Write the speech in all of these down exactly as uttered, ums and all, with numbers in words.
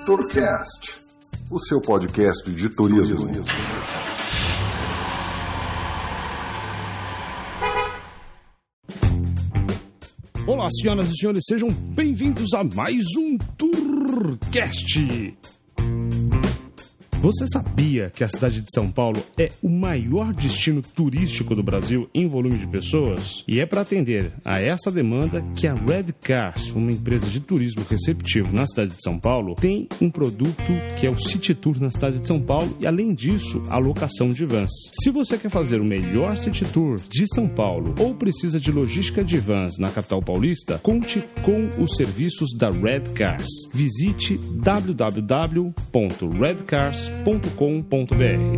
TourCast, o seu podcast de turismo. Olá, senhoras e senhores, sejam bem-vindos a mais um TourCast. Você sabia que a cidade de São Paulo é o maior destino turístico do Brasil em volume de pessoas? E é para atender a essa demanda que a Redcars, uma empresa de turismo receptivo na cidade de São Paulo, tem um produto que é o City Tour na cidade de São Paulo e, além disso, a locação de vans. Se você quer fazer o melhor City Tour de São Paulo ou precisa de logística de vans na capital paulista, conte com os serviços da Redcars. Visite w w w ponto redcars ponto com ponto b r.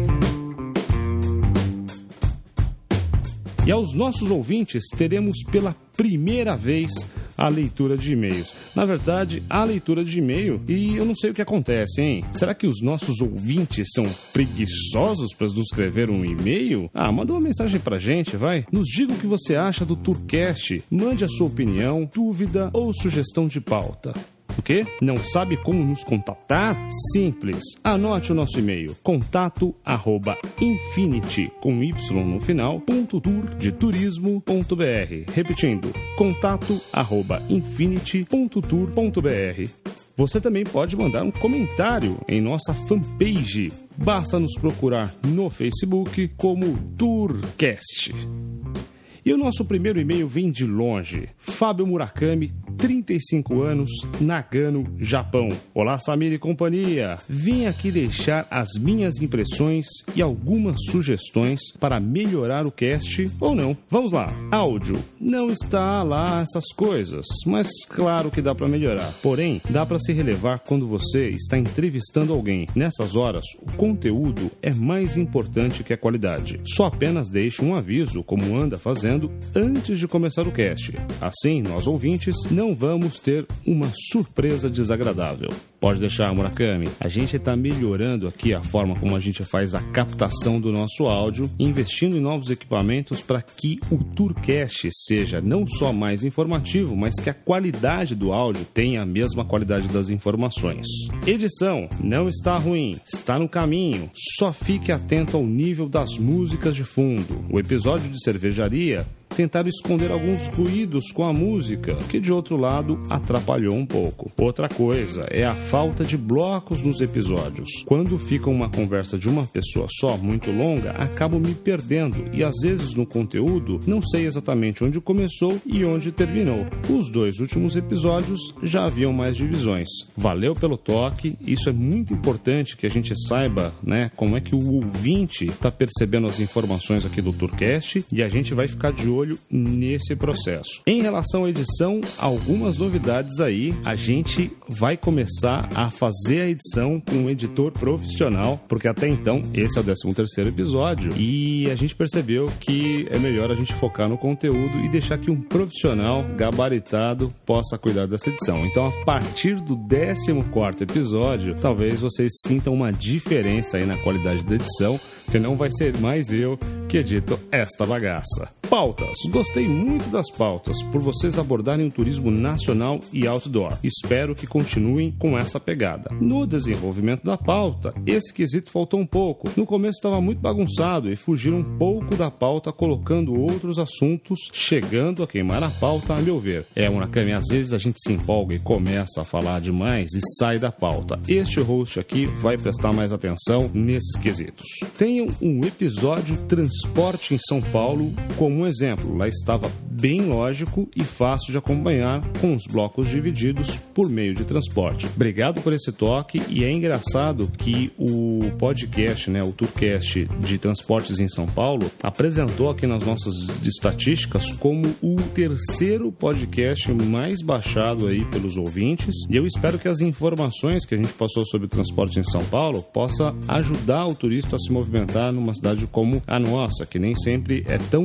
E aos nossos ouvintes teremos pela primeira vez a leitura de e-mails. Na verdade, a leitura de e-mail, e eu não sei o que acontece, hein? Será que os nossos ouvintes são preguiçosos para nos escrever um e-mail? Ah, manda uma mensagem pra gente, vai. Nos diga o que você acha do TourCast. Mande a sua opinião, dúvida ou sugestão de pauta. O quê? Não sabe como nos contatar? Simples. Anote o nosso e-mail. Contato arroba infinity, com Y no final, ponto tour de turismo ponto b r. Repetindo, contato arroba infinity ponto tour ponto b r. Você também pode mandar um comentário em nossa fanpage. Basta nos procurar no Facebook como TourCast. E o nosso primeiro e-mail vem de longe. Fábio Murakami, trinta e cinco anos, Nagano, Japão. Olá, Samir e companhia. Vim aqui deixar as minhas impressões e algumas sugestões para melhorar o cast ou não. Vamos lá. Áudio. Não está lá essas coisas, mas claro que dá para melhorar. Porém, dá para se relevar quando você está entrevistando alguém. Nessas horas, o conteúdo é mais importante que a qualidade. Só apenas deixe um aviso, como anda fazendo, antes de começar o cast. Assim, nós ouvintes não vamos ter uma surpresa desagradável. Pode deixar, Murakami. A gente está melhorando aqui a forma como a gente faz a captação do nosso áudio, investindo em novos equipamentos para que o TourCast seja não só mais informativo, mas que a qualidade do áudio tenha a mesma qualidade das informações. Edição não está ruim, está no caminho. Só fique atento ao nível das músicas de fundo. O episódio de cervejaria tentaram esconder alguns ruídos com a música, que de outro lado atrapalhou um pouco. Outra coisa é a falta de blocos nos episódios. Quando fica uma conversa de uma pessoa só muito longa, acabo me perdendo e às vezes no conteúdo não sei exatamente onde começou e onde terminou. Os dois últimos episódios já haviam mais divisões. Valeu pelo toque, isso é muito importante que a gente saiba, né, como é que o ouvinte está percebendo as informações aqui do TourCast e a gente vai ficar de olho nesse processo. Em relação à edição, algumas novidades aí. A gente vai começar a fazer a edição com um editor profissional, porque até então esse é o décimo terceiro episódio e a gente percebeu que é melhor a gente focar no conteúdo e deixar que um profissional gabaritado possa cuidar dessa edição. Então, a partir do décimo quarto episódio, talvez vocês sintam uma diferença aí na qualidade da edição, que não vai ser mais eu que edito esta bagaça. Pautas. Gostei muito das pautas, por vocês abordarem o turismo nacional e outdoor. Espero que continuem com essa pegada. No desenvolvimento da pauta, esse quesito faltou um pouco. No começo estava muito bagunçado e fugiram um pouco da pauta, colocando outros assuntos, chegando a queimar a pauta, a meu ver. É, Murakami, às vezes a gente se empolga e começa a falar demais e sai da pauta. Este host aqui vai prestar mais atenção nesses quesitos. Tenham um episódio Transporte em São Paulo como um exemplo. Lá estava bem lógico e fácil de acompanhar, com os blocos divididos por meio de transporte. Obrigado por esse toque, e é engraçado que o podcast, né, o TourCast de Transportes em São Paulo, apresentou aqui nas nossas estatísticas como o terceiro podcast mais baixado aí pelos ouvintes, e eu espero que as informações que a gente passou sobre transporte em São Paulo possa ajudar o turista a se movimentar numa cidade como a nossa, que nem sempre é tão simples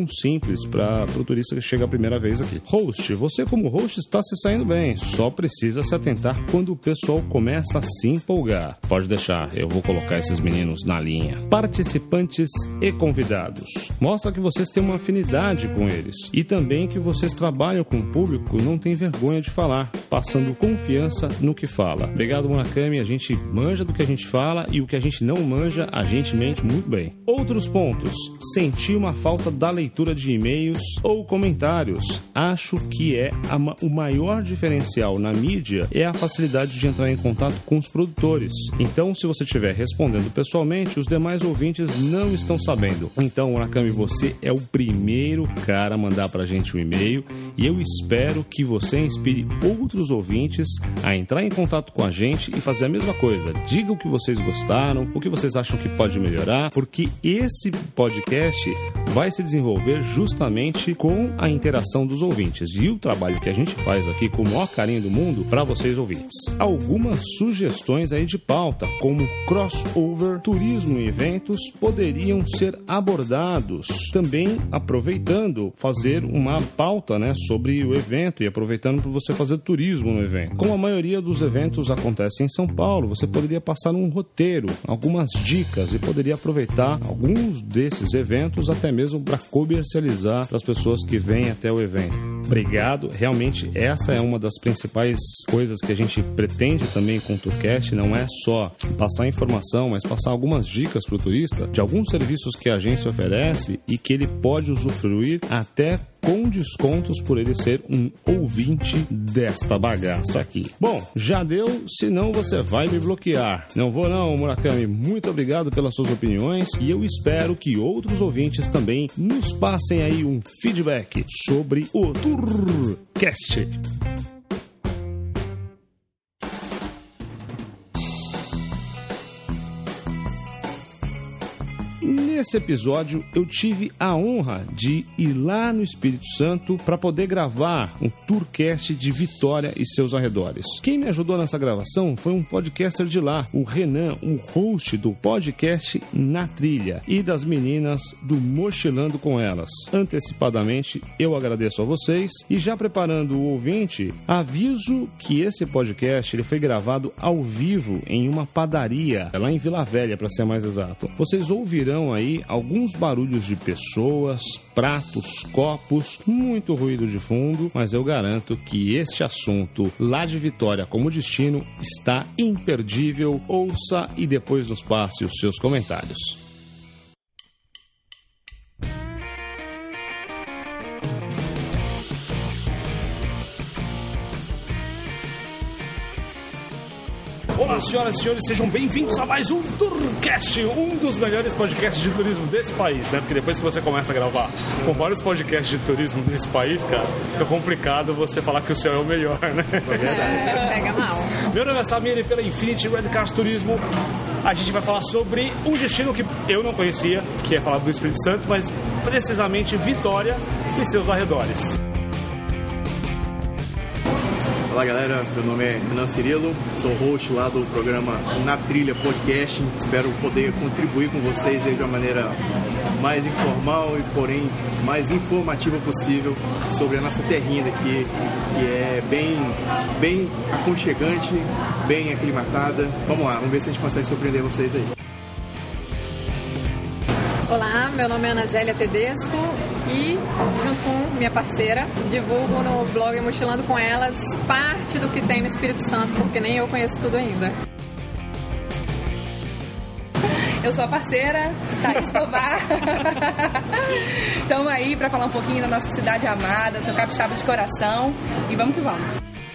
simples para o turista que chega a primeira vez aqui. Host, você como host está se saindo bem, só precisa se atentar quando o pessoal começa a se empolgar. Pode deixar, eu vou colocar esses meninos na linha. Participantes e convidados. Mostra que vocês têm uma afinidade com eles e também que vocês trabalham com o público, não tem vergonha de falar, passando confiança no que fala. Obrigado, Murakami, a gente manja do que a gente fala e o que a gente não manja, a gente mente muito bem. Outros pontos. Senti uma falta da leitura de e-mails ou comentários. Acho que é a, o maior diferencial na mídia é a facilidade de entrar em contato com os produtores. Então, se você estiver respondendo pessoalmente, os demais ouvintes não estão sabendo. Então, Murakami, você é o primeiro cara a mandar pra gente um e-mail e eu espero que você inspire outros ouvintes a entrar em contato com a gente e fazer a mesma coisa. Diga o que vocês gostaram, o que vocês acham que pode melhorar, porque esse podcast vai se desenvolver justamente com a interação dos ouvintes e o trabalho que a gente faz aqui com o maior carinho do mundo para vocês ouvintes. Algumas sugestões aí de pauta, como crossover, turismo e eventos, poderiam ser abordados. Também aproveitando, fazer uma pauta, né, sobre o evento e aproveitando para você fazer turismo no evento. Como a maioria dos eventos acontece em São Paulo, você poderia passar um roteiro, algumas dicas e poderia aproveitar alguns desses eventos até mesmo para comercializar para as pessoas que vêm até o evento. Obrigado, realmente essa é uma das principais coisas que a gente pretende também com o Tourcast, não é só passar informação, mas passar algumas dicas para o turista de alguns serviços que a agência oferece e que ele pode usufruir até com descontos por ele ser um ouvinte desta bagaça aqui. Bom, já deu, senão você vai me bloquear. Não vou não, Murakami. Muito obrigado pelas suas opiniões e eu espero que outros ouvintes também nos passem aí um feedback sobre o Tourcast. Nesse episódio, eu tive a honra de ir lá no Espírito Santo para poder gravar um Tourcast de Vitória e seus arredores. Quem me ajudou nessa gravação foi um podcaster de lá, o Renan, um host do podcast Na Trilha e das meninas do Mochilando com Elas. Antecipadamente, eu agradeço a vocês e já preparando o ouvinte, aviso que esse podcast ele foi gravado ao vivo em uma padaria, lá em Vila Velha, para ser mais exato. Vocês ouvirão aí alguns barulhos de pessoas, pratos, copos, muito ruído de fundo, mas eu garanto que este assunto lá de Vitória como destino está imperdível. Ouça e depois nos passe os seus comentários. Olá, senhoras e senhores, sejam bem-vindos a mais um Tourcast, um dos melhores podcasts de turismo desse país, né? Porque depois que você começa a gravar com vários podcasts de turismo desse país, cara, fica complicado você falar que o seu é o melhor, né? É verdade. Pega mal. Meu nome é Samir e pela Infinity Red Cars Turismo a gente vai falar sobre um destino que eu não conhecia, que é falar do Espírito Santo, mas precisamente Vitória e seus arredores. Olá galera, meu nome é Renan Cirilo, sou host lá do programa Na Trilha Podcast. Espero poder contribuir com vocês aí de uma maneira mais informal e porém mais informativa possível sobre a nossa terrinha daqui, que é bem, bem aconchegante, bem aclimatada. Vamos lá, vamos ver se a gente consegue surpreender vocês aí. Olá, meu nome é Ana Zélia Tedesco e, junto com minha parceira, divulgo no blog Mochilando com Elas parte do que tem no Espírito Santo, porque nem eu conheço tudo ainda. Eu sou a parceira, Thaís Tovar. Estamos aí para falar um pouquinho da nossa cidade amada, sou capixaba de coração e vamos que vamos.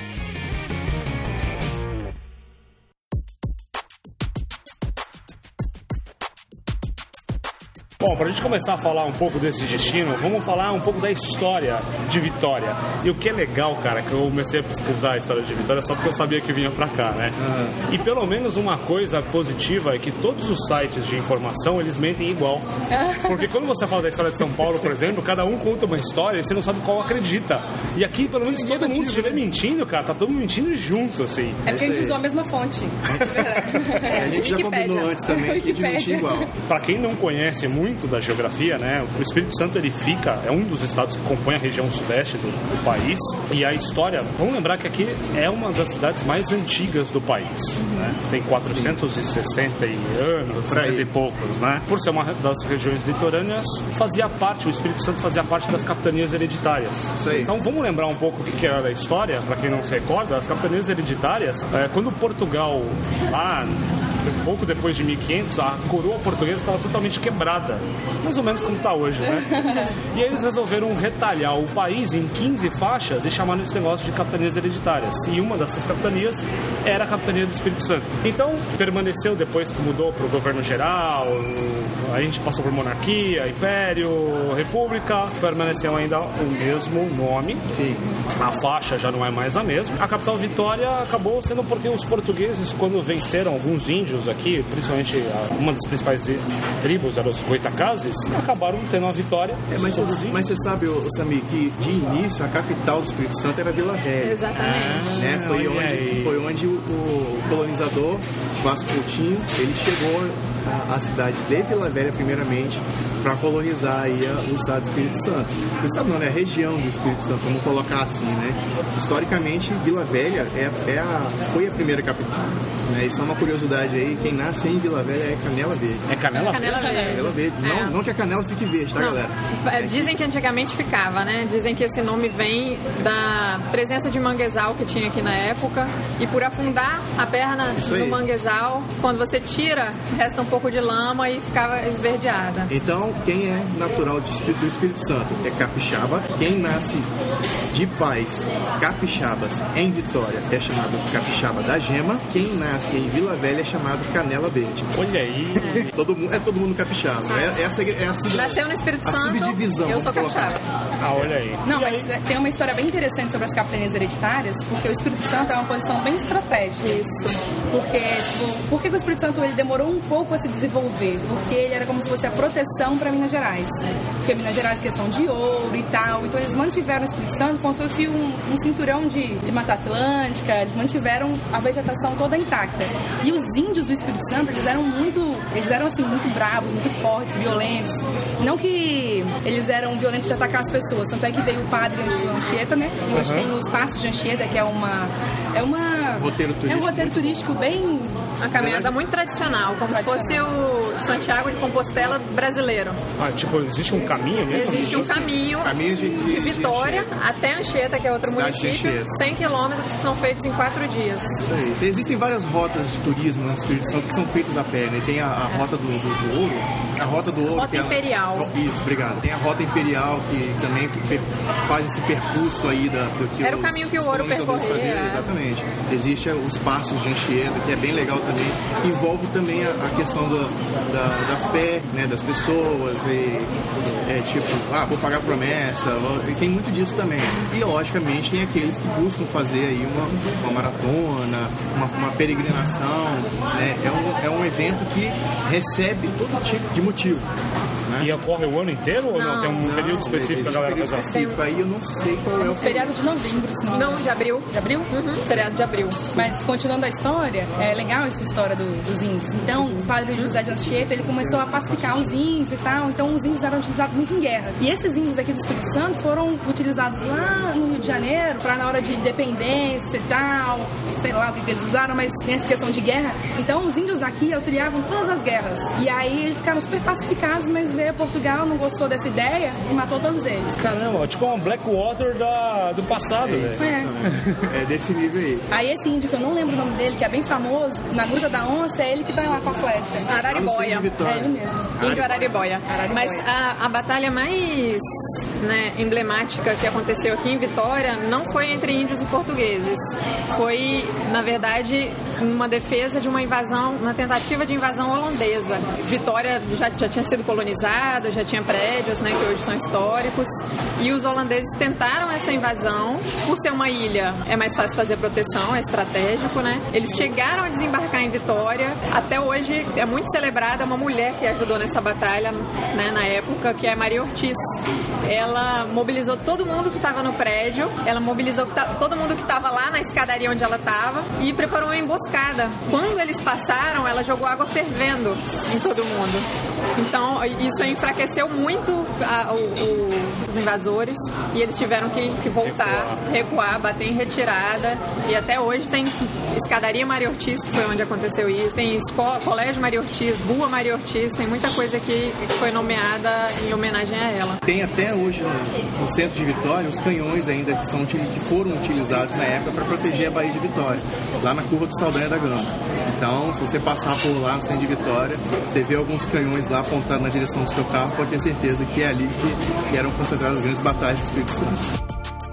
Bom, para a gente começar a falar um pouco desse destino, vamos falar um pouco da história de Vitória. E o que é legal, cara, que eu comecei a pesquisar a história de Vitória só porque eu sabia que vinha pra cá, né? Uhum. E pelo menos uma coisa positiva é que todos os sites de informação, eles mentem igual. Porque quando você fala da história de São Paulo, por exemplo, cada um conta uma história e você não sabe qual acredita. E aqui, pelo menos, todo mundo, se estiver mentindo, cara, tá todo mundo mentindo junto, assim. É porque a gente usou a mesma fonte. É verdade. É, a gente já combinou antes também que de mentir igual. Pra quem não conhece muito muito da geografia, né? O Espírito Santo, ele fica, é um dos estados que compõe a região sudeste do, do país, e a história, vamos lembrar que aqui é uma das cidades mais antigas do país, né? Tem quatrocentos e sessenta anos, sessenta e poucos, né? Por ser uma das regiões litorâneas, fazia parte, o Espírito Santo fazia parte das capitanias hereditárias. Isso aí. Então vamos lembrar um pouco o que era a história, para quem não se recorda. As capitanias hereditárias, é, quando Portugal, lá pouco depois de mil e quinhentos, a coroa portuguesa estava totalmente quebrada, mais ou menos como está hoje, né? E eles resolveram retalhar o país em quinze faixas e chamaram esse negócio de capitanias hereditárias. E uma dessas capitanias era a capitania do Espírito Santo. Então, permaneceu depois que mudou para o governo geral, a gente passou por monarquia, império, república, permaneceu ainda o mesmo nome. Sim. A faixa já não é mais a mesma. A capital Vitória acabou sendo porque os portugueses, quando venceram alguns índios aqui, principalmente uma das principais tribos, eram os Goitacazes, acabaram tendo a vitória. É, mas, você, mas você sabe, Samir, que de início a capital do Espírito Santo era Vila Velha. Exatamente. Ah, né? Foi, onde, foi onde o, o colonizador Vasco Coutinho, ele chegou à, à cidade de Vila Velha primeiramente para colonizar aí a, o estado do Espírito Santo. O estado não, né? A região do Espírito Santo, vamos colocar assim, né? Historicamente, Vila Velha é, é a, foi a primeira capital. Né? Isso é uma curiosidade aí, quem nasce em Vila Velha é Canela Verde. É Canela, Canela Verde? Verde. Canela Verde. Não, É. não que a canela fique verde, tá, Não. galera? Dizem que antigamente ficava, né? Dizem que esse nome vem da presença de manguezal que tinha aqui na época, e por afundar a perna Isso no aí. manguezal, quando você tira, resta um pouco de lama e ficava esverdeada. Então, quem é natural de Espírito, do Espírito Santo é capixaba. Quem nasce de pais capixabas em Vitória é chamado capixaba da Gema. Quem nasce em Vila Velha é chamado Canela Verde. Olha aí. Todo mundo, é todo mundo capixaba. É, essa é a, sub, Nasceu no Espírito a Santo, subdivisão. eu sou vamos colocar. capixaba. Ah, olha aí. Não, mas tem uma história bem interessante sobre as capitanias hereditárias, porque o Espírito Santo é uma posição bem estratégica. Isso. Porque, tipo, por que o Espírito Santo ele demorou um pouco a se desenvolver? Porque ele era como se fosse a proteção para Minas Gerais. Porque Minas Gerais é questão de ouro e tal, então eles mantiveram o Espírito Santo como se fosse um, um cinturão de, de Mata Atlântica, eles mantiveram a vegetação toda intacta. E os índios do Espírito Santo, eles eram muito, eles eram assim, muito bravos, muito fortes, violentos. Não que eles eram violentos de atacar as pessoas, tanto é que veio o padre Anchieta, né? E hoje Uhum. tem os Passos de Anchieta, que é uma... É uma... Roteiro turístico. É um roteiro turístico bem... Uma caminhada muito tradicional, como se fosse o Santiago de Compostela brasileiro. Ah, tipo, existe um caminho mesmo? Existe um caminho Caminho de, de, de Vitória até Anchieta, que é outro Cidade de município, Anchieta. cem quilômetros que são feitos em quatro dias. Isso aí. Existem várias rotas de turismo no Espírito Santo que são feitas a pé, né? Tem a, a rota do, do, do ouro, a rota do ouro. Rota que é- Imperial. Isso, obrigado. Tem a rota imperial que também per- faz esse percurso aí da, do que Era o os caminho que o ouro colonizadores percorria, faziam. é. Exatamente. Existe os Passos de Anchieta, que é bem legal também. Envolve também a, a questão do, da, da fé, né, das pessoas e é tipo, ah, vou pagar promessa, e tem muito disso também. E logicamente tem aqueles que buscam fazer aí uma, uma maratona, uma, uma peregrinação, né? É um, é um evento que recebe todo tipo de motivo. Né? E ocorre o ano inteiro ou não? Não. Tem um período específico que a galera período faz? específico, aí eu não sei qual é o Feriado de novembro, se não me engano. Não, de abril. De abril? Uhum, feriado de abril. Mas continuando a história, é legal essa história do- dos índios. Então, o padre José de Anchieta, ele começou a pacificar os índios e tal. Então, os índios eram utilizados muito em guerra. E esses índios aqui do Espírito Santo foram utilizados lá no Rio de Janeiro para na hora de independência e tal. Sei lá o que que eles usaram, mas tem essa questão de guerra. Então, os índios aqui auxiliavam todas as guerras. E aí, eles ficaram super pacificados, mas veio Portugal, não gostou dessa ideia e matou todos eles. Caramba, tipo uma Blackwater da, do passado, velho. É. É desse nível aí. Aí esse índio, que eu não lembro o nome dele, que é bem famoso, na Gruta da Onça, é ele que tá lá com a flecha. Lá no Araribóia. centro de Vitória. É ele mesmo. Índio Araribóia. Araribóia. Mas a, a batalha mais, né, emblemática que aconteceu aqui em Vitória não foi entre índios e portugueses. Foi, na verdade, uma defesa de uma invasão, uma tentativa de invasão holandesa. Vitória já, já tinha sido colonizada, já tinha prédios, né, que hoje são históricos. E os holandeses tentaram essa invasão. Por ser uma ilha, é mais fácil fazer proteção, é estratégico, né? Eles chegaram a desembarcar em Vitória. Até hoje é muito celebrada uma mulher que ajudou nessa batalha, né, na época, que é Maria Ortiz. Ela mobilizou todo mundo que estava no prédio, ela mobilizou todo mundo que estava lá na escadaria onde ela estava e preparou uma emboscada. Quando eles passaram, ela jogou água fervendo em todo mundo. Então, isso isso enfraqueceu muito a, o, o, os invasores e eles tiveram que, que voltar, recuar. recuar, bater em retirada. E até hoje tem escadaria Maria Ortiz, que foi onde aconteceu isso, tem escola, colégio Maria Ortiz, rua Maria Ortiz, tem muita coisa que foi nomeada em homenagem a ela. Tem até hoje no, no centro de Vitória os canhões ainda que, são, que foram utilizados na época para proteger a Baía de Vitória, lá na curva do Saldanha da Gama. Então, se você passar por lá no centro de Vitória, você vê alguns canhões lá apontados na direção do seu carro, pode ter certeza que é ali que, que eram concentradas as grandes batalhas do Espírito Santo.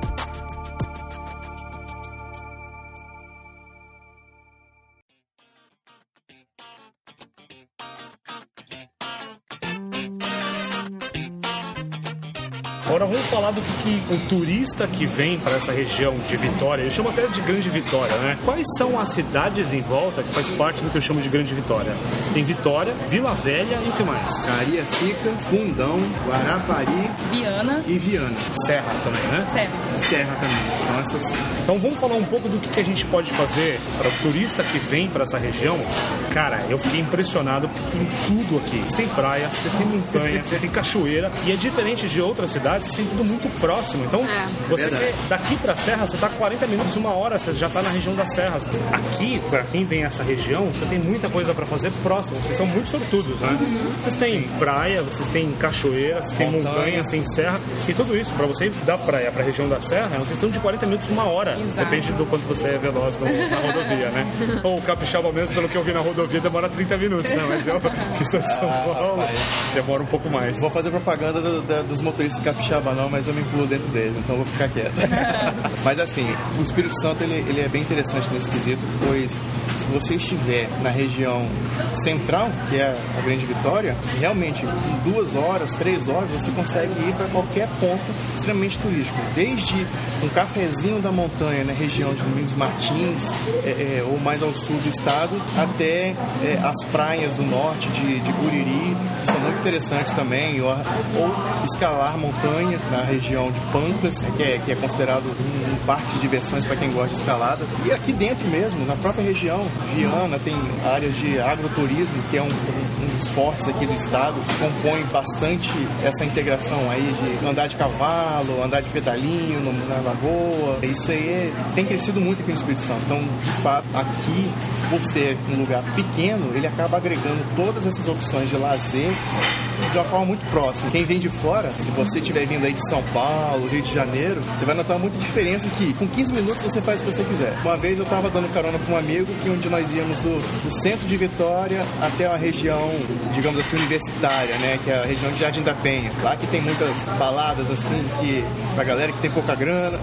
Agora vamos falar do que, que o turista que vem para essa região de Vitória, eu chamo até de Grande Vitória, né? Quais são as cidades em volta que faz parte do que eu chamo de Grande Vitória? Tem Vitória, Vila Velha e o que mais? Cariacica, Fundão, Guarapari, Viana e Viana. Serra também, né? Serra. Serra também. São essas... Então vamos falar um pouco do que, que a gente pode fazer para o turista que vem para essa região. Cara, eu fiquei impressionado porque tem tudo aqui. Vocês têm praia, vocês têm montanha, vocês têm cachoeira e é diferente de outras cidades. Vocês têm tudo muito próximo. Então, é, você vê, daqui pra Serra, você tá quarenta minutos, uma hora, você já tá na região das serras. Aqui, pra quem vem essa região, você tem muita coisa pra fazer próximo. Vocês são muito sortudos, né? Uhum. Vocês têm praia, vocês têm cachoeira, vocês têm montanha, tem serra. E tudo isso, pra você ir da praia pra região da serra, é uma questão de quarenta minutos, uma hora. Exato. Depende do quanto você é veloz no, na rodovia, né? Ou o capixaba mesmo, pelo que eu vi na rodovia, demora trinta minutos, né? Mas eu, que sou de São Paulo, demora um pouco mais. Vou fazer propaganda do, do, dos motoristas capixaba não, mas eu me incluo dentro deles, então vou ficar quieto. Mas assim, o Espírito Santo ele, ele é bem interessante nesse quesito, pois se você estiver na região central, que é a Grande Vitória, realmente em duas horas, três horas, você consegue ir para qualquer ponto extremamente turístico. Desde um cafezinho da montanha na região de Domingos Martins, é, é, ou mais ao sul do estado, até é, as praias do norte de, de Guriri, que são muito interessantes também, ou, ou escalar montanhas na região de Pancas, que é, que é considerado um, um parque de diversões para quem gosta de escalada. E aqui dentro mesmo, na própria região, Viana tem áreas de agroturismo, que é um, um dos fortes aqui do estado, que compõe bastante essa integração aí de andar de cavalo, andar de pedalinho no, na lagoa. Isso aí é, tem crescido muito aqui no Espírito Santo. Então, de fato, aqui, por ser um lugar pequeno, ele acaba agregando todas essas opções de lazer de uma forma muito próxima. Quem vem de fora, se você estiver vindo aí de São Paulo, Rio de Janeiro, você vai notar muita diferença que com quinze minutos você faz o que você quiser. Uma vez eu estava dando carona para um amigo que onde nós íamos do, do centro de Vitória até a região, digamos assim, universitária, né, que é a região de Jardim da Penha. Lá que tem muitas baladas assim, que pra galera que tem pouca grana.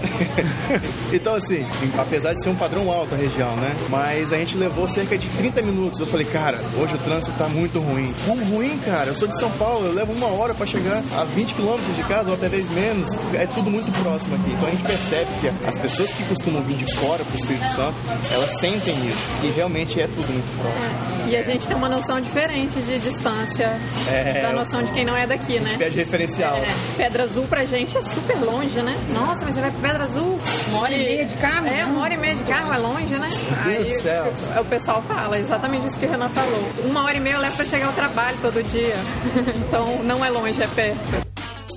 Então assim, apesar de ser um padrão alto a região, né, mas a gente levou cerca de trinta minutos. Eu falei, cara, hoje o trânsito tá muito ruim. Como ruim, cara? Eu sou de São Paulo, eu levo uma hora para chegar a vinte quilômetros de casa, ou até vez menos. É tudo muito próximo aqui. Então a gente percebe que as pessoas que costumam vir de fora pro Espírito Santo, elas sentem isso. E realmente é tudo muito próximo. E a gente tem uma noção diferente de distância é, da noção de quem não é daqui, né? Pede referencial. É, Pedra Azul pra gente é super longe, né? Nossa, mas você vai pra Pedra Azul? Uma hora e meia de carro? É, uma hora e meia de carro, é longe, né? Meu Deus do céu. O pessoal fala exatamente isso que o Renan falou. Uma hora e meia eu levo pra chegar ao trabalho todo dia. Então não é longe, é perto.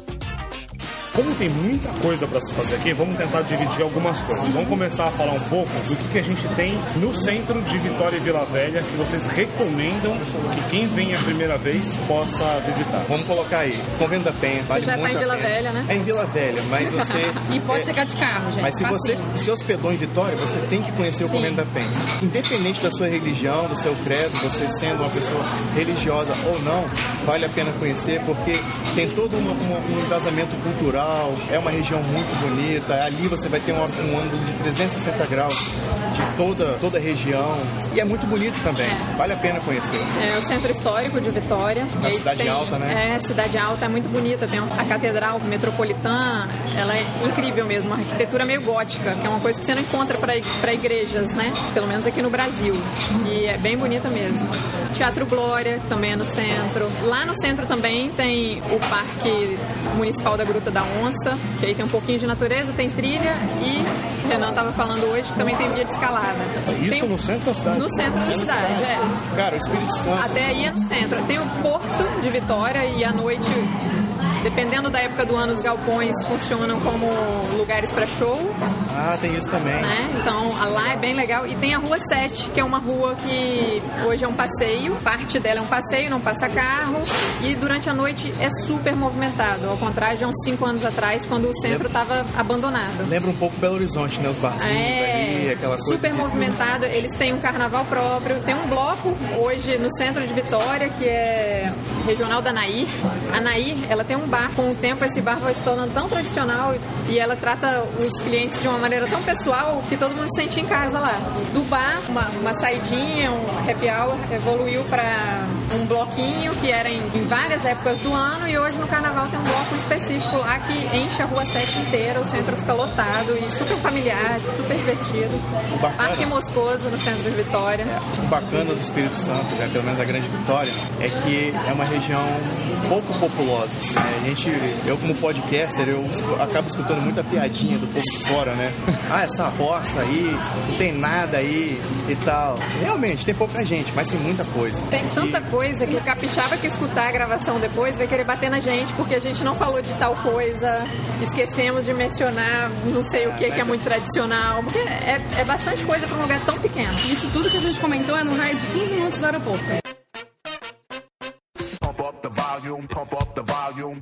Como tem muita coisa para se fazer aqui, vamos tentar dividir algumas coisas. Vamos começar a falar um pouco do que, que a gente tem no centro de Vitória e Vila Velha que vocês recomendam que quem vem a primeira vez possa visitar. Vamos colocar aí, Convento da Penha, vale já muito tá em Vila a pena. Velha, né? É em Vila Velha, mas você... E pode é, chegar de carro, gente. Mas se facinho. você se hospedou em Vitória, você tem que conhecer o Sim. Convento da Penha. Independente da sua religião, do seu credo, você sendo uma pessoa religiosa ou não, vale a pena conhecer, porque tem todo uma, uma, um embasamento cultural, é uma região muito bonita, ali você vai ter um, um ângulo de trezentos e sessenta graus de toda, toda a região, e é muito bonito também, vale a pena conhecer. É o centro histórico de Vitória. A cidade tem, alta, né? É, cidade alta, é muito bonita, tem a Catedral Metropolitana, ela é incrível mesmo, uma arquitetura meio gótica, que é uma coisa que você não encontra para igrejas, né? Pelo menos aqui no Brasil, e é bem bonita mesmo. Teatro Glória, também é no centro. Lá no centro também tem o Parque Municipal da Gruta da Onça, que aí tem um pouquinho de natureza, tem trilha e o Renan estava falando hoje que também tem via de escalada. Isso tem, no centro da cidade? No centro da cidade, é. Cara, o Espírito Santo... Até aí é no centro. Tem o Porto de Vitória e à noite, dependendo da época do ano, os galpões funcionam como lugares para show. Ah, tem isso também. Né? Então, lá é bem legal. E tem a Rua sete, que é uma rua que hoje é um passeio. Parte dela é um passeio, não passa carro. E durante a noite é super movimentado. Ao contrário de uns cinco anos atrás, quando o centro estava abandonado. Lembra um pouco Belo Horizonte, né? Os barzinhos é, ali, aquela coisa. Super de... movimentado. Eles têm um carnaval próprio. Tem um bloco hoje no centro de Vitória, que é regional da Nair. A Nair, ela tem um bar. Com o tempo, esse bar vai se tornando tão tradicional e ela trata os clientes de uma maneira tão pessoal que todo mundo se sente em casa lá. Do bar, uma, uma saidinha, um happy hour, evoluiu para um bloquinho que era em, em várias épocas do ano e hoje no carnaval tem um bloco específico lá que enche a Rua sete inteira, o centro fica lotado e super familiar, super divertido. Parque Moscoso no centro de Vitória. O bacana do Espírito Santo, né, pelo menos da Grande Vitória, é que é uma região pouco populosa. Né? A gente, eu como podcaster, eu acabo escutando muita piadinha do povo de fora, né? Ah, essa roça aí, não tem nada aí e tal. Realmente, tem pouca gente, mas tem muita coisa. Tem tanta coisa que o capixaba que escutar a gravação depois vai querer bater na gente, porque a gente não falou de tal coisa, esquecemos de mencionar não sei o que, que é muito tradicional, porque é, é bastante coisa para um lugar tão pequeno. Isso tudo que a gente comentou é no raio de quinze minutos do aeroporto. Pump up the volume, pump up the volume.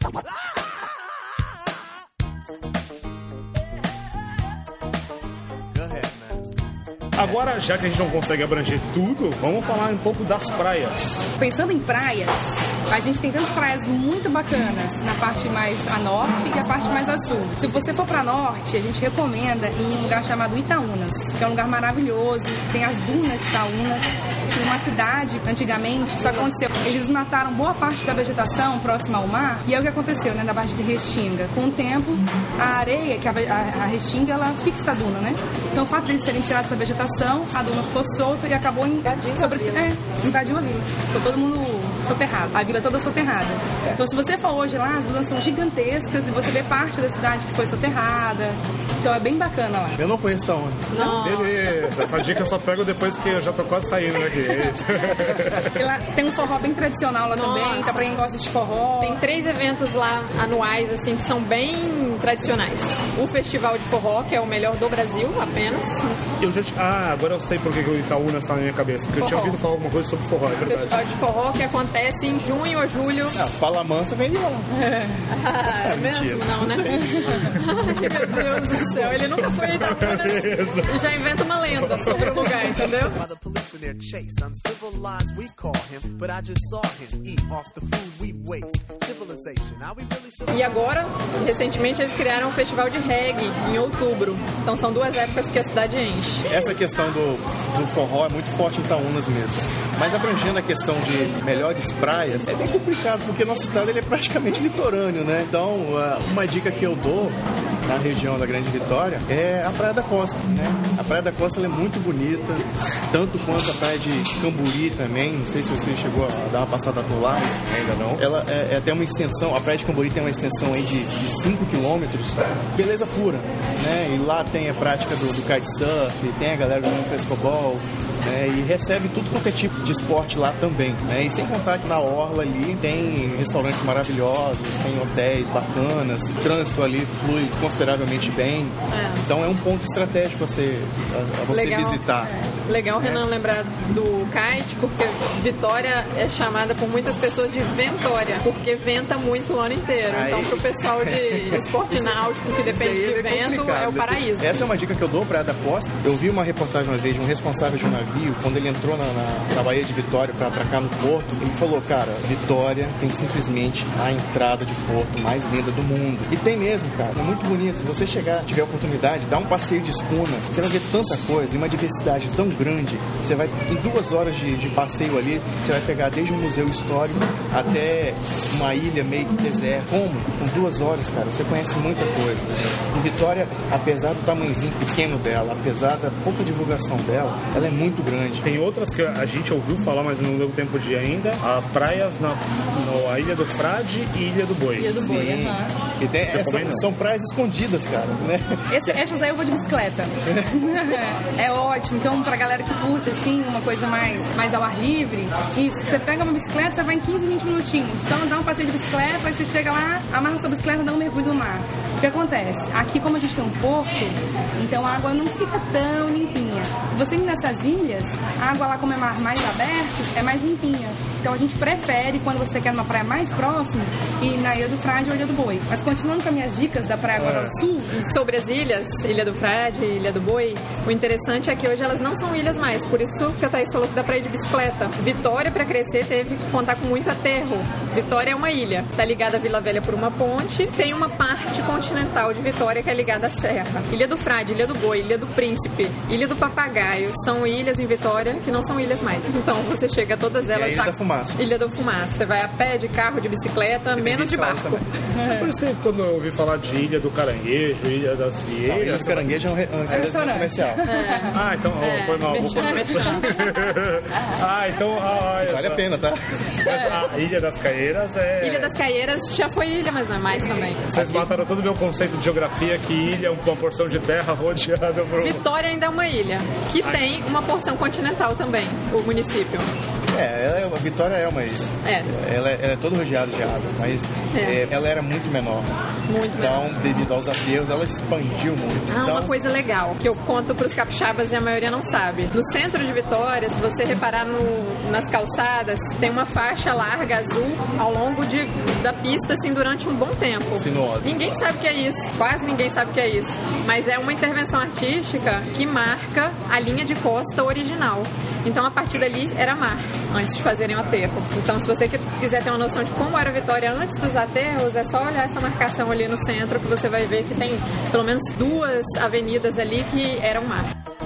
Agora, já que a gente não consegue abranger tudo, vamos falar um pouco das praias. Pensando em praias, a gente tem tantas praias muito bacanas na parte mais a norte e a parte mais a sul. Se você for pra norte, a gente recomenda ir em um lugar chamado Itaúnas, que é um lugar maravilhoso, tem as dunas de Itaúnas. Tinha uma cidade, antigamente, isso aconteceu. Eles mataram boa parte da vegetação próxima ao mar, e é o que aconteceu, né, na Baixada de Restinga. Com o tempo, a areia, que a, a, a Restinga, ela fixa a duna, né? Então, o fato deles terem tirado essa vegetação, a duna ficou solta e acabou invadindo sobre... a vila. É, invadiu a vila. Ficou todo mundo soterrado. A vila toda soterrada. É. Então, se você for hoje lá, as dunas são gigantescas e você vê parte da cidade que foi soterrada. Então, é bem bacana lá. Eu não conheço Itaúnas. Beleza. Essa dica eu só pego depois que eu já tô quase saindo daqui. É isso. E lá tem um forró bem tradicional lá. Nossa. Também, tá pra quem gosta de forró. Tem três eventos lá anuais, assim, que são bem tradicionais. O Festival de Forró, que é o melhor do Brasil, apenas. Eu já t... Ah, agora eu sei por que o Itaúnas está na minha cabeça. Porque eu tinha ouvido falar alguma coisa sobre forró, é verdade. Festival de Forró que acontece em junho ou julho. Ah, Fala Mansa vem de lá. É, ah, é mesmo? Não, né? Ai, meu Deus do céu. Ele nunca foi em Itaúnas e já inventa uma lenda sobre o lugar, entendeu? E agora, recentemente, eles criaram um festival de reggae em outubro. Então são duas épocas que a cidade enche. Essa questão do, do forró é muito forte em Itaúnas mesmo. Mas abrangendo a questão de melhores praias, é bem complicado, porque nosso estado ele é praticamente litorâneo, né? Então, uma dica que eu dou na região da Grande Vitória é a Praia da Costa, né? A Praia da Costa ela é muito bonita, tanto quanto a Praia de Camburi também. Não sei se você chegou a dar uma passada por lá, mas ainda não. Ela é, é até uma extensão, a Praia de Camburi tem uma extensão aí de, de cinco quilômetros, beleza pura, né? E lá tem a prática do, do kitesurf, tem a galera jogando frescobol, né? E recebe tudo quanto é tipo de esporte lá também, né? E sem contar que na orla ali tem restaurantes maravilhosos, tem hotéis bacanas, o trânsito ali flui consideravelmente bem. É. Então é um ponto estratégico a, ser, a, a você Legal, visitar. É. Legal, né? Renan, lembrar do kite, porque Vitória é chamada por muitas pessoas de Ventória, porque venta muito o ano inteiro. Aí... Então, pro pessoal de esporte náutico, que depende de vento, é o paraíso. Essa é uma dica que eu dou, Praia da Costa. Eu vi uma reportagem uma vez de um responsável de um navio, quando ele entrou na, na, na Baía de Vitória para atracar no porto, ele falou, cara, Vitória tem simplesmente a entrada de porto mais linda do mundo. E tem mesmo, cara. É muito bonito bonito. Se você chegar, tiver a oportunidade, dá um passeio de escuna, você vai ver tanta coisa, uma diversidade tão grande. Você vai, em duas horas de, de passeio ali, você vai pegar desde um museu histórico até uma ilha meio que deserta. Como? Com duas horas, cara, você conhece muita coisa. Em Vitória, apesar do tamanhozinho pequeno dela, apesar da pouca divulgação dela, ela é muito grande. Tem outras que a gente ouviu falar, mas não deu tempo de ir ainda. A praias na, no, a Ilha do Frade e Ilha do Boi. Ilha do Boi, aham. E tem, é, são, são praias escondidas, cara, né? Esse, essas aí eu vou de bicicleta. É ótimo. Então, pra galera que curte, assim, uma coisa mais, mais ao ar livre, isso, você pega uma bicicleta, você vai em quinze, vinte minutinhos. Então, dá um passeio de bicicleta, aí você chega lá, amarra sua bicicleta e dá um mergulho no mar. O que acontece? Aqui, como a gente tem um porto, então a água não fica tão limpinha. Você indo nessas ilhas, a água lá, como é mar mais aberto, é mais limpinha. Então a gente prefere, quando você quer numa praia mais próxima, ir na Ilha do Frade ou Ilha do Boi. Mas continuando com as minhas dicas da praia agora do sul. Sobre as ilhas, Ilha do Frade e Ilha do Boi, o interessante é que hoje elas não são ilhas mais. Por isso que a Thaís falou que dá pra ir de bicicleta. Vitória, pra crescer, teve que contar com muito aterro. Vitória é uma ilha. Tá ligada a Vila Velha por uma ponte. Tem uma parte continental de Vitória que é ligada à serra. Ilha do Frade, Ilha do Boi, Ilha do Príncipe, Ilha do Papagaio são ilhas em Vitória que não são ilhas mais. Então você chega a todas elas... É a Ilha da Fumaça. Ilha do Fumaça. Você vai a pé, de carro, de bicicleta, menos de barco. É. Por isso que quando eu ouvi falar de Ilha do Caranguejo, Ilha das Vieiras... Não, Ilha do Caranguejo é um, re... um é restaurante comercial. É. Ah, então É, foi mal. mexendo, mexendo. Ah, então... Ah, Vale a pena, tá? Mas a Ilha das Caieiras é... Ilha das Caieiras já foi ilha, mas não é mais também. Vocês mataram todo o meu conceito de geografia, que ilha é uma porção de terra rodeada por... Vitória ainda é uma ilha, que Ai. tem uma porção continental também, o município. É, ela é, a Vitória é uma ilha. É. Ela, é- ela é toda rodeada de água, mas É. é, ela era muito menor. Muito Então, devido aos aterros, ela expandiu muito. Ah, então, uma coisa legal que eu conto pros capixabas e a maioria não sabe. No centro de Vitória, se você reparar no, nas calçadas, tem uma faixa larga azul ao longo de, da pista, assim, durante um bom tempo. Sinuosa. Ninguém sabe o que é isso, quase ninguém sabe o que é isso. Mas é uma intervenção artística que marca a linha de costa original. Então, a partir dali, era mar, antes de fazerem o aterro. Então, se você quiser ter uma noção de como era Vitória antes dos aterros, é só olhar essa marcação ali no centro que você vai ver que tem pelo menos duas avenidas ali que eram mar.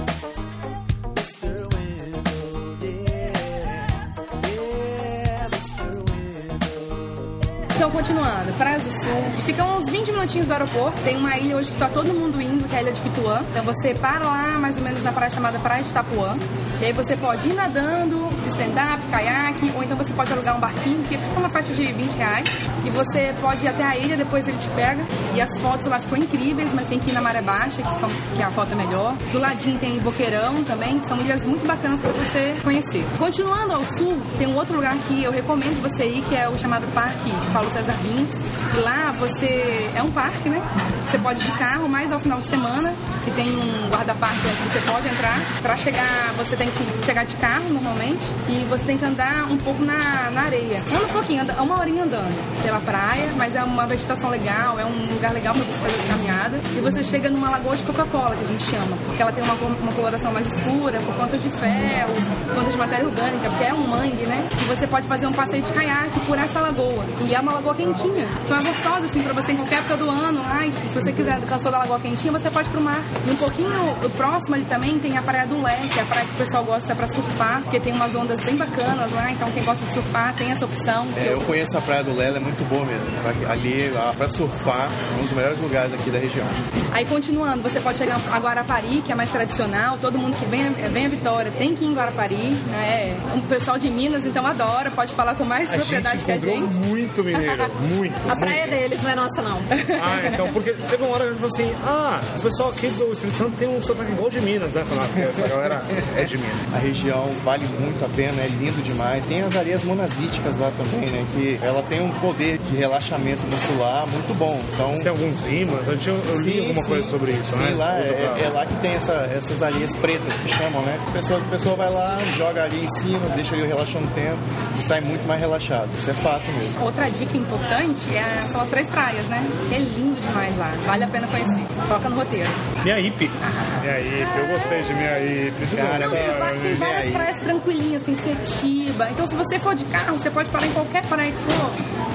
Então, continuando, Praias do Sul, fica uns vinte minutinhos do aeroporto, tem uma ilha hoje que tá todo mundo indo, que é a Ilha de Pituã. Então você para lá, mais ou menos na praia chamada Praia de Itapuã, e aí você pode ir nadando, de stand-up, caiaque, ou então você pode alugar um barquinho, que fica uma faixa de vinte reais, e você pode ir até a ilha, depois ele te pega, e as fotos lá ficam incríveis, mas tem que ir na maré baixa, que, ficam, que a foto é melhor. Do ladinho tem Boqueirão também, que são ilhas muito bacanas para você conhecer. Continuando ao sul, tem um outro lugar que eu recomendo você ir, que é o chamado Parque Paulo César Lins. E lá você... é um parque, né? Você pode ir de carro, mais ao final de semana, que tem um guarda-parque onde você pode entrar. Pra chegar, você tem que chegar de carro, normalmente, e você tem que andar um pouco na, na areia. Anda um pouquinho, anda uma horinha andando pela praia, mas é uma vegetação legal, é um lugar legal pra você fazer caminhada. E você chega numa lagoa de Coca-Cola, que a gente chama, porque ela tem uma, uma coloração mais escura, por conta de ferro, por conta de matéria orgânica, porque é um mangue, né? E você pode fazer um passeio de caiaque por essa lagoa. E é uma lagoa quentinha. Então é gostosa, assim, pra você em qualquer época do ano. Ai, se você quiser cansou da lagoa quentinha, você pode ir pro mar. E um pouquinho próximo ali também tem a Praia do Lé, que é a praia que o pessoal gosta pra surfar, porque tem umas ondas bem bacanas lá, então quem gosta de surfar tem essa opção. É, eu conheço a Praia do Lé, ela é muito boa mesmo. Ali, pra surfar, um dos melhores lugares aqui da região. Aí, continuando, você pode chegar a Guarapari, que é mais tradicional. Todo mundo que vem, vem a Vitória tem que ir em Guarapari, né? O pessoal de Minas, então, adora. Pode falar com mais A propriedade gente que a encontrou gente. muito mineiro, muito. A praia deles não é nossa, não. Ah, então, porque teve uma hora que a gente falou assim, ah, o pessoal aqui do Espírito Santo tem um sotaque igual de Minas, né? Falar que essa galera é de Minas. A região vale muito a pena, é lindo demais. Tem as areias monazíticas lá também, né? Que ela tem um poder de relaxamento muscular muito bom. Então, Tem alguns imãs, eu, tinha, eu li sim, alguma sim. coisa sobre isso, sim, né? lá Usa pra- é, é lá que tem essa, essas areias pretas que chamam, né? A pessoa, a pessoa vai lá, joga ali em cima, deixa ele relaxando o tempo e sai muito mais relaxado. Isso é fato mesmo. Outra dica importante é, são as três praias, né? É lindo demais lá. Vale a pena conhecer. Coloca no roteiro. Miaípe. Miaípe, eu gostei de Miaípe. Cara, Não, tem, é, va- tem é, várias aí. praias tranquilinhas, tem Setiba. Então, se você for de carro, você pode parar em qualquer praia que for.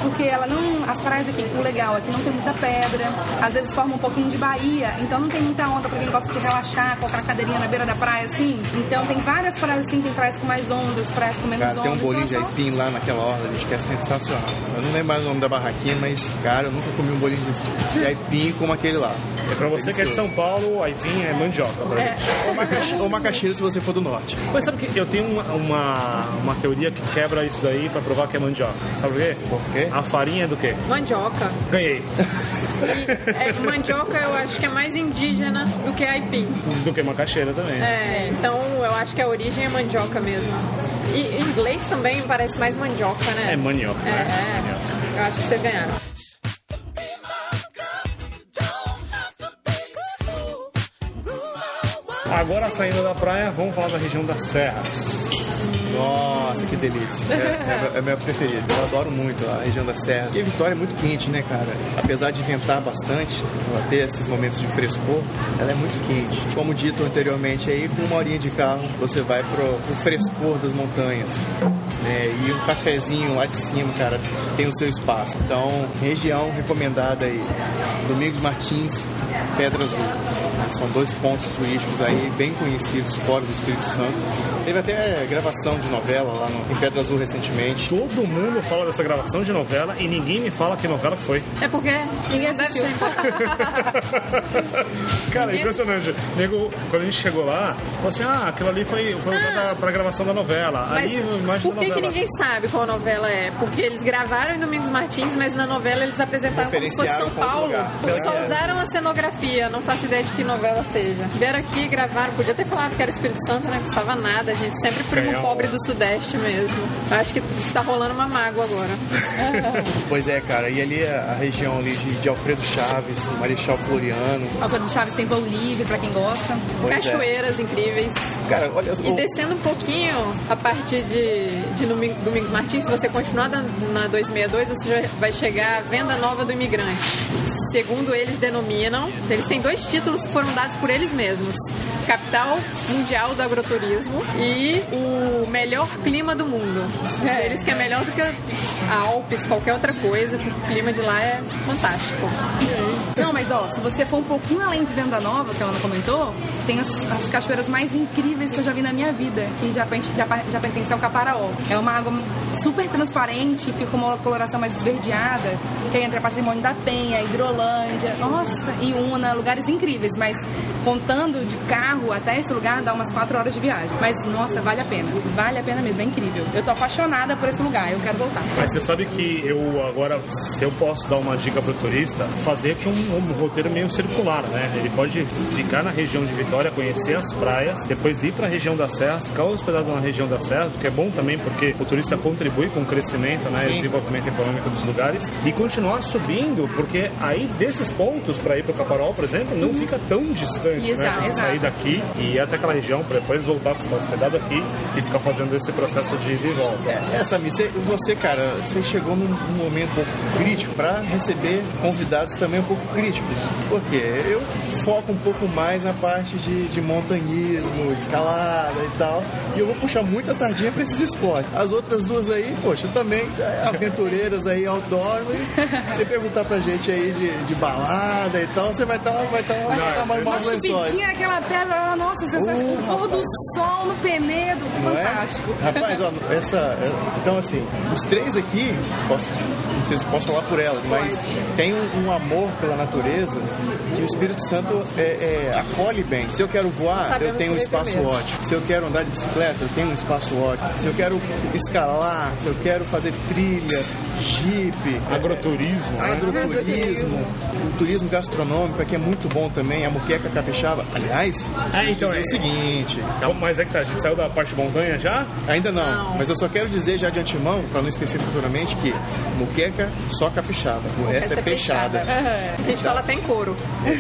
porque ela não, as praias aqui, o legal é que não tem muita pedra, às vezes forma um pouquinho de baía, então não tem muita onda pra quem gosta de relaxar, colocar a cadeirinha na beira da praia, assim. Então tem várias praias assim, tem praias com mais ondas, praias com menos cara, ondas. Tem um bolinho de então, aipim lá naquela orla, gente, que é sensacional. Eu não lembro mais o nome da barraquinha, mas, cara, eu nunca comi um bolinho de, de aipim como aquele lá. É pra você que é de São Paulo, aipim é mandioca. Pra É. Ou macaxeira, ou macaxeira se você for do norte. Mas sabe que eu tenho uma, uma, uma teoria que quebra isso daí pra provar que é mandioca. Sabe por quê? Por quê? A farinha é do quê? Mandioca. Ganhei. E, é, mandioca eu acho que é mais indígena do que aipim. Do que macaxeira também. É, então eu acho que a origem é mandioca mesmo. E em inglês também parece mais mandioca, né? É manioca, É, né? é. Manioca. Eu acho que vocês ganharam. Agora, saindo da praia, vamos falar da região das serras. Nossa, que delícia. É, é, meu- é meu preferido. Eu adoro muito a região da Serra. E a Vitória é muito quente, né, cara? Apesar de ventar bastante, ela ter esses momentos de frescor, ela é muito quente. Como dito anteriormente, aí com uma horinha de carro, você vai pro, pro frescor das montanhas. Né? E um cafezinho lá de cima, cara, tem o seu espaço. Então, região recomendada aí. Domingos Martins, Pedra Azul. São dois pontos turísticos aí bem conhecidos fora do Espírito Santo. Teve até gravação de novela lá no, em Pedra Azul recentemente. Todo mundo fala dessa gravação de novela e ninguém me fala que novela foi. É porque ninguém deve ser Cara, Ninguém- impressionante. Nego, quando a gente chegou lá, falou assim, ah, aquilo ali foi, foi usado pra gravação da novela. Mas Ali, no imagem por da que, novela. que ninguém sabe qual novela é? Porque eles gravaram em Domingos Martins, mas na novela eles apresentaram como se fosse Referenciaram São pra outro Paulo. lugar. Só É. usaram a cenografia, não faço ideia de que novela seja. Vieram aqui, gravaram, podia ter falado que era Espírito Santo, não custava nada, a gente sempre primo Ganhou. pobre do Sudeste mesmo. Eu acho que tá rolando uma mágoa agora. Pois é, cara. E ali a, a região ali de, de Alfredo Chaves, Marechal Floriano. Alfredo Chaves tem voo livre pra quem gosta. Pois é. Cachoeiras incríveis. Cara, olha... E o- descendo um pouquinho, a partir de, de Domingo- Domingos Martins, se você continuar na na duzentos e sessenta e dois, você já vai chegar à Venda Nova do Imigrante. Segundo eles denominam, eles têm dois títulos que foram dados por eles mesmos. Capital Mundial do Agroturismo e o melhor clima do mundo. Eles que é melhor do que a Alpes, qualquer outra coisa, porque o clima de lá é fantástico. Não, mas ó, se você for um pouquinho além de Venda Nova, que a Ana comentou, tem as, as cachoeiras mais incríveis que eu já vi na minha vida, que já, pen- já, par- já pertence ao Caparaó. É uma água super transparente, fica com uma coloração mais esverdeada, que entra Patrimônio da Penha, Hidrolândia, nossa, Iuna, lugares incríveis, mas contando de carro até esse lugar dá umas quatro horas de viagem. Mas, nossa, vale a pena, vale a pena mesmo, é incrível. Eu tô apaixonada por esse lugar, eu quero voltar. Mas você sabe que eu agora, se eu posso dar uma dica pro turista, fazer que um, um roteiro meio circular, né? Ele pode ficar na região de Vitória, conhecer as praias, depois ir pra região das serras, ficar hospedado na região das serras, o que é bom também porque o turista contribui com o crescimento, né? E o desenvolvimento econômico dos lugares, e continuar subindo, porque aí desses pontos pra ir pro Caparaó, por exemplo, não fica tão distante, né? Exato, Você exato. sair daqui e ir até aquela região pra depois voltar pra estar hospedado aqui e ficar fazendo esse processo de ida e volta. É, essa você, você, cara, você chegou num, num momento um pouco crítico para receber convidados também um pouco críticos. Por quê? Eu foco um pouco mais na parte de, de montanhismo, de escalada e tal. E eu vou puxar muita sardinha para esses esportes. As outras duas aí, poxa, também é, aventureiras aí, outdoor. E você perguntar pra gente aí de, de balada e tal, você vai estar vai tá, vai tá mais Uma mais lençóis. subidinha naquela pedra, nossa, você sabe, o pôr do sol no Penedo, Não é? fantástico. Rapaz, ó, essa. Então, assim, os três aqui, posso, não sei se posso falar por elas, mas tem um, um amor pela natureza que o Espírito Santo é, é, acolhe bem. Se eu quero voar, Sabemos eu tenho um viver espaço mesmo. ótimo. Se eu quero andar de bicicleta, eu tenho um espaço ótimo. Se eu quero escalar, se eu quero fazer trilha, jipe, Agroturismo, né? agroturismo, o turismo gastronômico aqui é muito bom também, a moqueca capixaba. Aliás, É, preciso então dizer é- o seguinte, Então, mas é que tá, a gente saiu da parte de montanha já? ainda não, Não. mas eu só quero dizer já de antemão, para não esquecer futuramente, que moqueca só capixaba, o resto é peixada. E gente fala até em couro.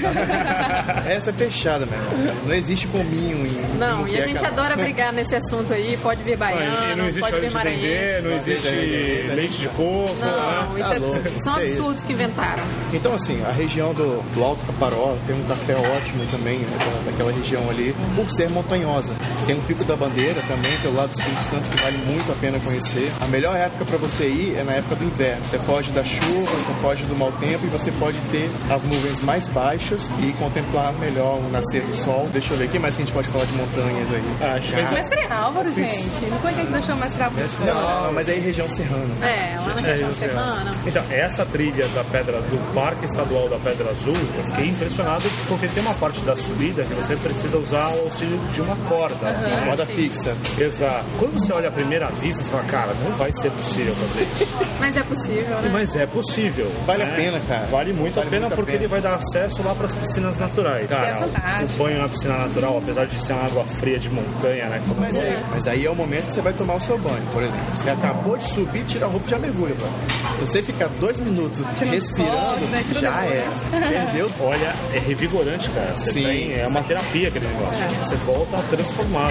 Essa é peixada, mesmo. Não existe cominho em Não, e a gente adora brigar nesse assunto aí. Pode vir baiano, Não, não existe pode vir óleo de dendê, maranhense. não existe leite de coco. Não, né? isso Tá é- louco. são É isso. absurdos que inventaram. Então, assim, a região do, do Alto Caparola tem um café ótimo também, né, da- daquela região ali, por ser montanhosa. Tem o Pico da Bandeira também, pelo lado do Espírito Santo, que vale muito a pena conhecer. A melhor época para você ir é na época do inverno. Você foge da chuva, você foge do mau tempo e você pode ter as nuvens mais baixas e contemplar melhor o nascer do sol. Deixa eu ver, o que mais que a gente pode falar de montanhas aí? Ah, já. Mestre Álvaro, gente. Não foi que a gente deixou o Mestre Álvaro de Não, fora? não, não, mas aí região serrana. É, lá na região isso é. serrana. Então, essa trilha da Pedra do Parque Estadual da Pedra Azul, eu fiquei impressionado porque tem uma parte da subida que você precisa usar o auxílio de uma corda. né? Roda fixa. Exato. Quando você olha à primeira vista, você fala, cara, não vai ser possível fazer isso. Mas é possível, né? Mas é possível. Vale a né? pena, cara. Vale muito Vale a pena muito a porque pena. ele vai dar acesso lá para as piscinas naturais. Cara, é fantástico. o banho na piscina natural, apesar de ser uma água fria de montanha, né? Como Mas aí, mas aí é o momento que você vai tomar o seu banho, por exemplo. Você acabou de subir, tira a roupa e já mergulha, pô. Se você ficar dois minutos respirando, foto, né? Tira já depois. é. Perdeu. Olha, é revigorante, cara. Você Sim. tem, é uma terapia aquele negócio. Você volta transformado.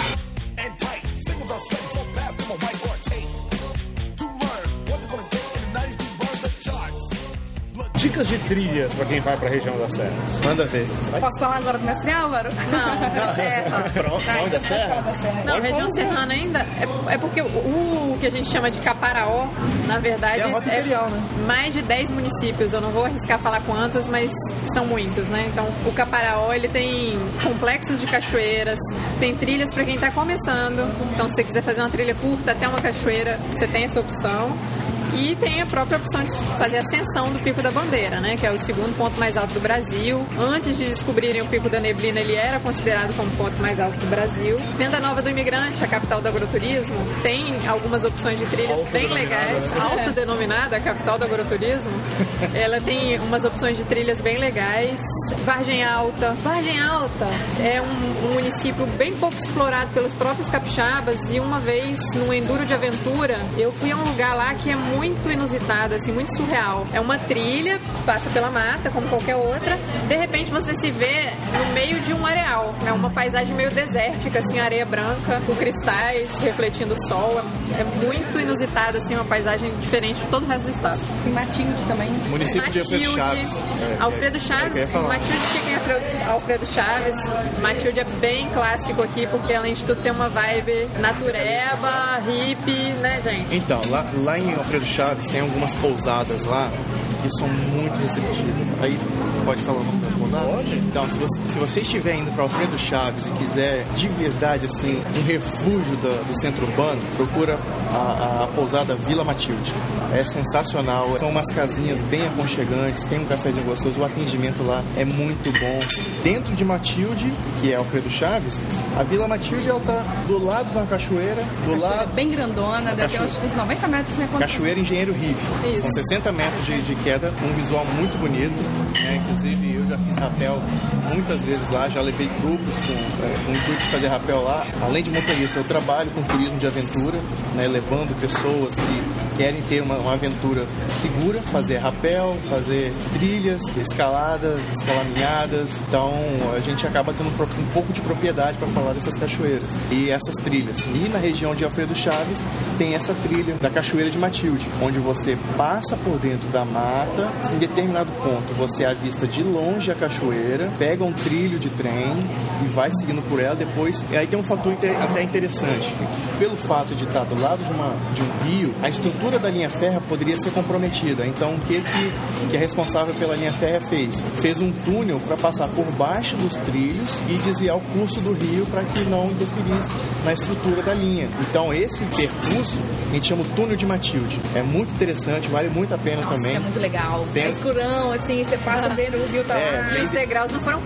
and tight. Singles are sweating so fast, I'm a whiteboard tape. To learn what's it gonna take in the nineties to burn the charts. Dicas de trilhas para quem vai para a região das serras. Manda ver. Vai. Posso falar agora do Mestre Álvaro? Não, da serra. Pronto, onde é serra? Não, região serrana ainda é, é porque o, o que a gente chama de Caparaó, na verdade, É a rota imperial, né? mais de dez municípios. Eu não vou arriscar falar quantos, mas são muitos, né? Então, o Caparaó, ele tem complexos de cachoeiras, tem trilhas para quem está começando. Então, se você quiser fazer uma trilha curta até uma cachoeira, você tem essa opção. E tem a própria opção de fazer a ascensão do Pico da Bandeira, né? Que é o segundo ponto mais alto do Brasil. Antes de descobrirem o Pico da Neblina, ele era considerado como o ponto mais alto do Brasil. Venda Nova do Imigrante, a capital do agroturismo, tem algumas opções de trilhas bem legais. Autodenominada, a capital do agroturismo. Ela tem umas opções de trilhas bem legais. Vargem Alta. Vargem Alta é um, um município bem pouco explorado pelos próprios capixabas. E uma vez, num enduro de aventura, eu fui a um lugar lá que é muito inusitado, assim, muito surreal. É uma trilha, passa pela mata, como qualquer outra. De repente você se vê no meio de um areal. É uma paisagem meio desértica, assim, areia branca, com cristais refletindo o sol. É muito inusitado, assim, uma paisagem diferente de todo o resto do estado. Tem Matilde também. Município de Alfredo Chaves. É, Alfredo é, Chaves, é, é que eu ia falar. Matilde fica em Alfredo- Alfredo Chaves. Matilde é bem clássico aqui, porque além de tudo tem uma vibe natureba, hippie, né, gente? Então, lá, lá em Alfredo Chaves tem algumas pousadas lá que são muito receptivas. Aí, pode falar o nome da pousada? Pode. Então, se você, se você estiver indo para Alfredo Chaves e quiser de verdade, assim, um refúgio da- do centro urbano, procura a, a pousada Vila Matilde. É sensacional. São umas casinhas bem aconchegantes, tem um cafezinho gostoso, o atendimento lá é muito bom. Dentro de Matilde, que é Alfredo Chaves, a Vila Matilde, ela tá do lado de uma cachoeira, do lado... Bem grandona, deve ter uns uns noventa metros, né? Quando- Cachoeira Engenheiro Riff. Isso. São sessenta metros de, de queda, um visual muito bonito. Né? Inclusive, eu já fiz rapel muitas vezes lá, já levei grupos com, é, com o intuito de fazer rapel lá. Além de montanhista, eu trabalho com turismo de aventura, né? Levando pessoas que querem ter uma, uma aventura segura, fazer rapel, fazer trilhas, escaladas, escalaminhadas. Então, a gente acaba tendo um, um pouco de propriedade para falar dessas cachoeiras e essas trilhas. E na região de Alfredo Chaves tem essa trilha da Cachoeira de Matilde, onde você passa por dentro da mata, em determinado ponto você avista de longe a cachoeira, pega um trilho de trem e vai seguindo por ela depois. E aí tem um fator inte- até interessante. Pelo fato de estar do lado de, uma, de um rio, a estrutura da linha férrea poderia ser comprometida. Então, o que, que, que a responsável pela linha férrea fez? Fez um túnel para passar por baixo dos trilhos e desviar o curso do rio para que não interferisse na estrutura da linha. Então, esse percurso a gente chama o túnel de Matilde. É muito interessante, vale muito a pena Nossa, também. é muito legal. Tem- É escurão, assim, você passa dentro do rio, tá É, lá. E os degraus não foram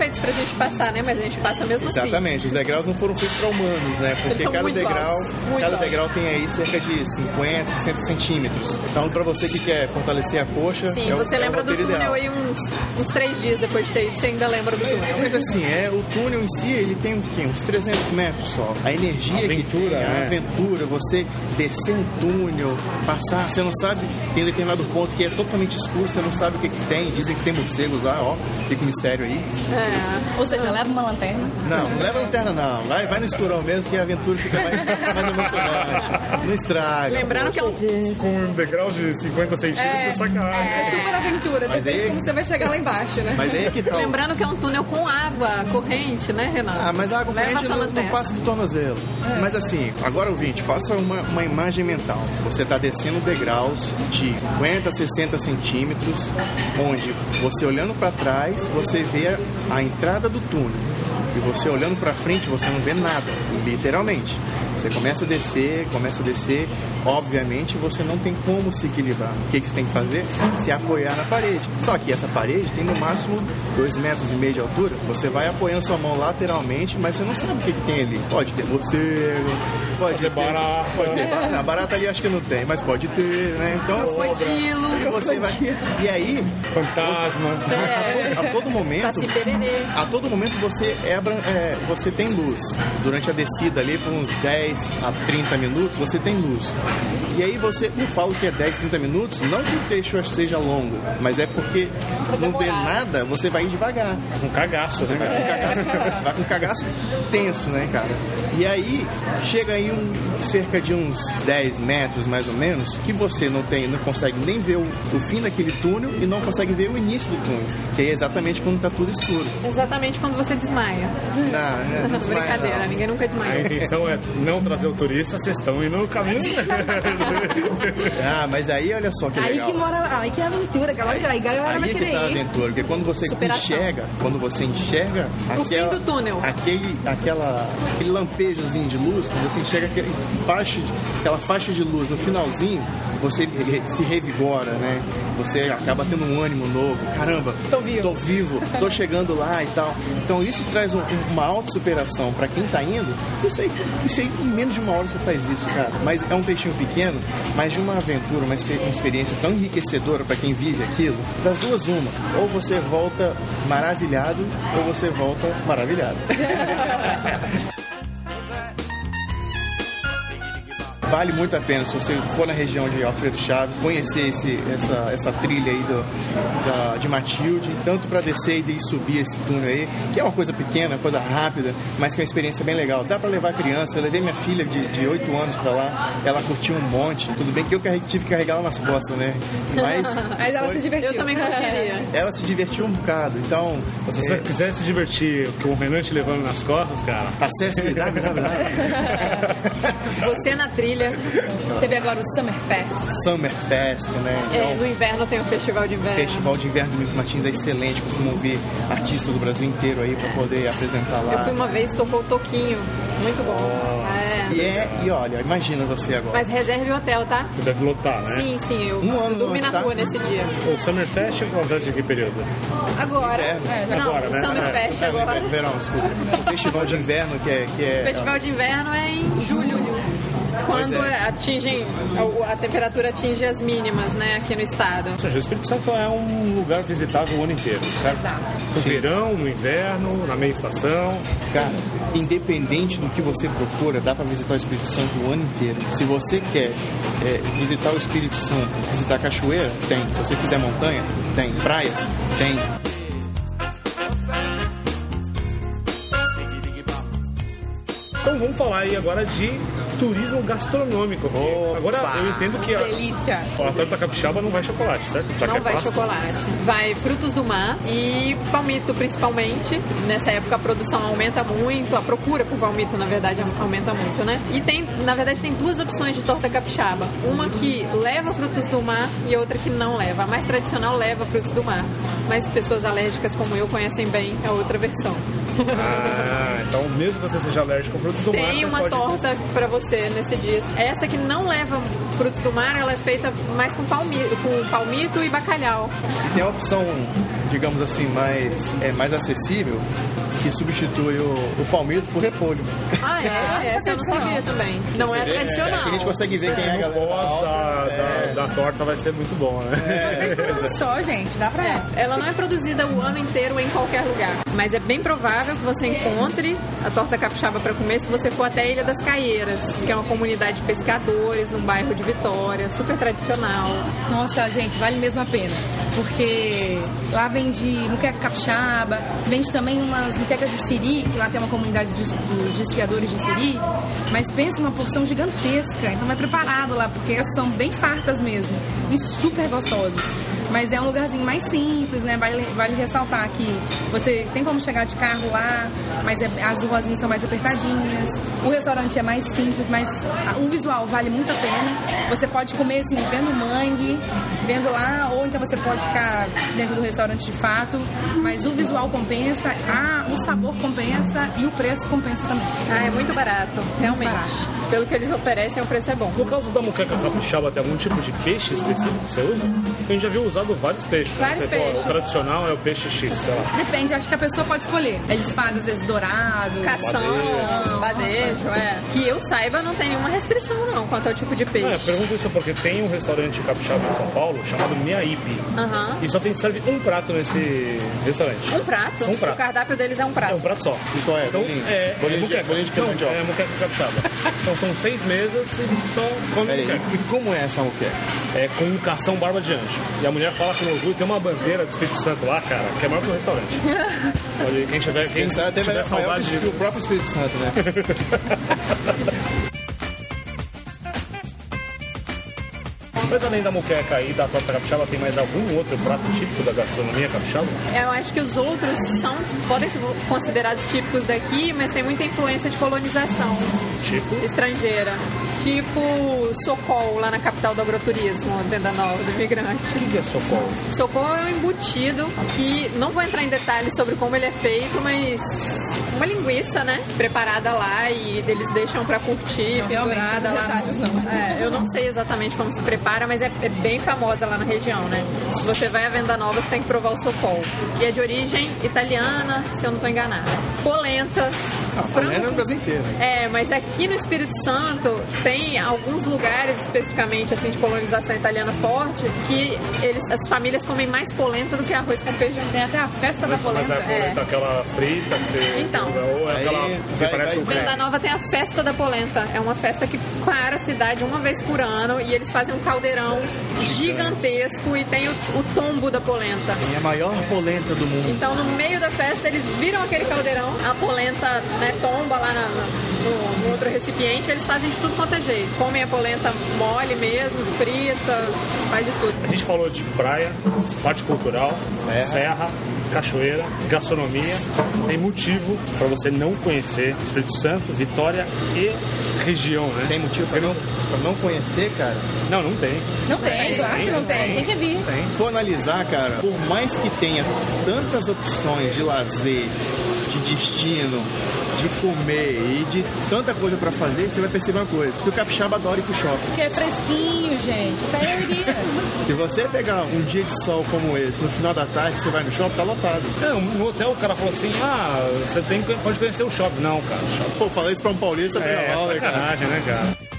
feitos pra gente passar, né? Mas a gente passa mesmo assim. Exatamente, os degraus não foram feitos para humanos, né? Porque são cada muito degrau, altos, muito cada altos. degrau tem aí cerca de cinquenta, sessenta centímetros. Então, para você que quer fortalecer a coxa, Sim, é o, você é o lembra do roteiro túnel ideal. aí uns, uns três dias depois de ter ido, você ainda lembra do túnel. Mas assim, é, o túnel em si, ele tem uns, quê? uns trezentos metros só. A energia Aventura, que tem, a né? aventura, você descer um túnel, passar, você não sabe, tem determinado ponto que é totalmente escuro, você não sabe o que, que tem. Dizem que tem morcegos lá, ó, fica um mistério aí. É. Ou seja, leva uma lanterna. Não, não leva lanterna não, vai, vai no escurão mesmo que a aventura fica mais, mais emocionante. Não estraga. Lembrando que é um Com, com um degrau de cinquenta centímetros, É, sacanagem. é super aventura. Mas Depende aí- de como você vai chegar lá embaixo, né? Mas aí é que tá. o- Lembrando que é um túnel com água corrente, né, Renato? Ah, mas a água Leva corrente sua não, não lanterna. passa do tornozelo. Mas assim, agora ouvinte, faça uma, uma imagem mental. Você está descendo degraus de cinquenta, sessenta centímetros, onde você olhando para trás, você vê a, a entrada do túnel. E você olhando para frente, você não vê nada, literalmente. Você começa a descer, começa a descer. Obviamente, você não tem como se equilibrar. O que, que você tem que fazer? Se apoiar na parede. Só que essa parede tem no máximo dois metros e meio de altura. Você vai apoiando sua mão lateralmente, mas você não sabe o que, que tem ali. Pode ter morcego, pode, ter barata. Pode ter barata. A barata ali acho que não tem, mas pode ter, né? Então, Crocodilo. e você vai. E aí, Fantasma. É. a todo momento. Saci pererê. A todo momento você é, abran- é, você tem luz. Durante a descida ali, por uns dez a trinta minutos, você tem luz. E aí você, eu falo que é dez, trinta minutos, não que o trecho seja longo, mas é porque não vê nada, você vai devagar. Um cagaço, né? Vai com cagaço, vai com cagaço tenso, né, cara? E aí chega aí um, cerca de uns dez metros, mais ou menos, que você não tem, não consegue nem ver o, o fim daquele túnel e não consegue ver o início do túnel, que é exatamente quando tá tudo escuro. Exatamente quando você desmaia. Não, né, não desmaia, Brincadeira, não. ninguém nunca A desmaia. intenção é não trazer o turista, vocês estão indo no caminho. Ah, mas aí olha só que Aí legal. que mora, aí que é aventura, aquela aí, aí a galera vai Aí é que querer tá a ir. aventura, porque quando você Superação. enxerga, quando você enxerga O fim do túnel. aquele, aquela, aquele lampejozinho de luz, quando você enxerga aquele faixa, de- aquela faixa de luz no finalzinho, você re- se revigora, né? Você acaba tendo um ânimo novo. Caramba, Tô vivo. tô vivo, tô chegando lá e tal. Então isso traz um- uma autossuperação pra quem tá indo. Isso aí, isso aí, em menos de uma hora você faz isso, cara. Mas é um trechinho pequeno, mas de uma aventura, uma, exper- uma experiência tão enriquecedora pra quem vive aquilo. Das duas, uma. Ou você volta maravilhado, ou você volta maravilhado. Vale muito a pena se você for na região de Alfredo Chaves, conhecer esse, essa, essa trilha aí do, da, de Matilde, tanto para descer e subir esse túnel aí, que é uma coisa pequena, coisa rápida, mas que é uma experiência bem legal. Dá para levar criança, eu levei minha filha de oito anos para lá, ela curtiu um monte, tudo bem que eu carreguei- tive que carregar ela nas costas, né? Mas Mas ela foi- se divertiu. Eu também curtiria. ela se divertiu um bocado, então Se você é, quiser se divertir com o Renan te levando nas costas, cara, acesse w w w Você na trilha. Teve agora o Summerfest. Summerfest, né? É, Então, no inverno tem o festival de o inverno. Festival de Inverno do Milton Martins é excelente, costumam vir artistas do Brasil inteiro aí para poder apresentar Eu lá. fui uma vez, tocou o Toquinho. Muito bom. É. E é, e olha, imagina você agora. Mas reserve o hotel, tá? deve lotar, né? Sim, sim, eu Um ano dormi antes, na tá? rua nesse dia. O Summerfest acontece em que período? Agora. Inverno. É, não, Agora, né? o Summerfest É, agora. é, verão, desculpa. O Festival de Inverno que é... Que é O festival de inverno é em julho. Quando Pois é. atingem, a, a temperatura atinge as mínimas, né, aqui no estado. Ou seja, o Espírito Santo é um lugar visitável o ano inteiro, certo? No verão, no inverno, na meia estação. Cara, independente do que você procura, dá pra visitar o Espírito Santo o ano inteiro. Se você quer é, visitar o Espírito Santo, visitar cachoeira, tem. Se você quiser montanha, tem. Praias, tem. Então vamos falar aí agora de turismo gastronômico. Opa! Agora eu entendo que a, Delícia. a torta capixaba não vai chocolate, certo? Já que Não é vai clássico. chocolate. Vai frutos do mar e palmito principalmente. Nessa época a produção aumenta muito, a procura por palmito, na verdade, aumenta muito, né? E tem, na verdade, tem duas opções de torta capixaba. Uma que leva frutos do mar e outra que não leva. A mais tradicional leva frutos do mar. Mas pessoas alérgicas como eu conhecem bem a outra versão. Ah, então mesmo que você seja alérgico a frutos do mar, Tem você uma pode... torta pra você nesse dia. Essa que não leva frutos do mar, ela é feita mais com palmito, com palmito e bacalhau. Tem a opção, digamos assim, mais, é, mais acessível, que substitui o, o palmito por repolho. Ah, é? Essa eu não sabia também. Não é Você vê, tradicional. é, que a gente consegue ver quem é a O galera pós da, é. da, da torta vai ser muito bom, né? Mas tudo só, gente, dá pra... É, ela não é produzida o ano inteiro em qualquer lugar, mas é bem provável que você encontre a torta capixaba para comer se você for até a Ilha das Caieiras, que é uma comunidade de pescadores no bairro de Vitória, super tradicional. Nossa, gente, vale mesmo a pena. Porque lá vende muqueca capixaba, vende também umas muquecas de siri, que lá tem uma comunidade de, de desfiadores de siri. Mas pensa numa porção gigantesca, então é preparado lá, porque elas são bem fartas mesmo e super gostosas. Mas é um lugarzinho mais simples, né? Vale, vale ressaltar que você tem como chegar de carro lá, mas é, as ruazinhas são mais apertadinhas. O restaurante é mais simples, mas o visual vale muito a pena. Você pode comer assim, vendo mangue, vendo lá, ou então você pode ficar dentro do restaurante de fato. Mas o visual compensa, ah, o sabor compensa e o preço compensa também. Ah, é muito barato, realmente. barato. Pelo que eles oferecem, o preço é bom. No caso da muqueca capixaba, tem algum tipo de peixe específico que você usa? Porque a gente já viu usado vários peixes. Vários né? Você, pô, peixes. o tradicional é o peixe X, sei lá. Depende, acho que a pessoa pode escolher. Eles fazem às vezes dourado, Cação, badejo, é. Que eu saiba, não tem nenhuma restrição, não, quanto ao tipo de Ah, eu peixe. pergunto isso porque tem um restaurante capixaba em São Paulo chamado Miaípe. Aham. E só tem serve um prato nesse restaurante. Um prato? Um prato. O cardápio deles é um É prato. um prato só. E qual é? Então, Bolinho? é, é Bolinho de- muqueca. bolinho de Não, mandioca. é muqueca capixaba. Então são seis mesas e eles só comem Peraí, muqueca. e como é essa muqueca? É com um cação barba de anjo. E a mulher fala com orgulho, tem uma bandeira do Espírito Santo lá, cara, que é maior que o restaurante. Olha, quem tiver, quem Está até tiver maior maior saudade que o próprio Espírito Santo, né? Mas além da muqueca e da torta capixaba, tem mais algum outro prato típico da gastronomia capixaba? Eu acho que os outros são, podem ser considerados típicos daqui, mas tem muita influência de colonização Tipo? estrangeira. Tipo Socol, lá na capital do agroturismo, Venda Nova, do imigrante. O que é socorro? Socol é um embutido que, não vou entrar em detalhes sobre como ele é feito, mas uma linguiça, né? Preparada lá e eles deixam pra curtir, Não, realmente, pendurada não lá. detalhes não. É, eu não sei exatamente como se prepara, mas é, é bem famosa lá na região, né? Se você vai à Venda Nova, você tem que provar o Socol. E é de origem italiana, se eu não tô enganada. Polenta. Ah, frango- é no Brasil inteiro. é, mas aqui no Espírito Santo tem alguns lugares, especificamente assim, de colonização italiana forte, que eles, as famílias comem mais polenta do que arroz com feijão. tem até a festa da Mas é polenta. a polenta, É. aquela frita que você... Então. Ou é Aí aquela que vai- parece vai- um... Venda Nova tem a festa da polenta. É uma festa que para a cidade uma vez por ano e eles fazem um caldeirão gigantesco e tem o, o tombo da polenta. É a maior polenta do mundo. Então, no meio da festa, eles viram aquele caldeirão, a polenta, né, tomba lá na- na- no, no outro recipiente, eles fazem de tudo quanto é jeito. Comem a polenta mole mesmo, frita, faz de tudo. A gente falou de praia, parte cultural, Serra. serra, cachoeira, gastronomia. Tem motivo para você não conhecer Espírito Santo, Vitória e região, né? Tem motivo pra não, pra não conhecer, cara? Não, não tem. Não tem, claro que não tem. Tem que vir. Tem. Se for analisar, cara, por mais que tenha tantas opções de lazer, de destino, de comer e de tanta coisa pra fazer, você vai perceber uma coisa, que o capixaba adora ir pro shopping. Porque é fresquinho, gente. Até eu iria. Se você pegar um dia de sol como esse, no final da tarde, você vai no shopping, tá lotado. Não, no hotel o cara falou assim, ah, você tem, pode conhecer o shopping. Não, cara, o shopping Pô, falar isso pra um paulista pega é mal, né, cara? sacanagem, né, cara?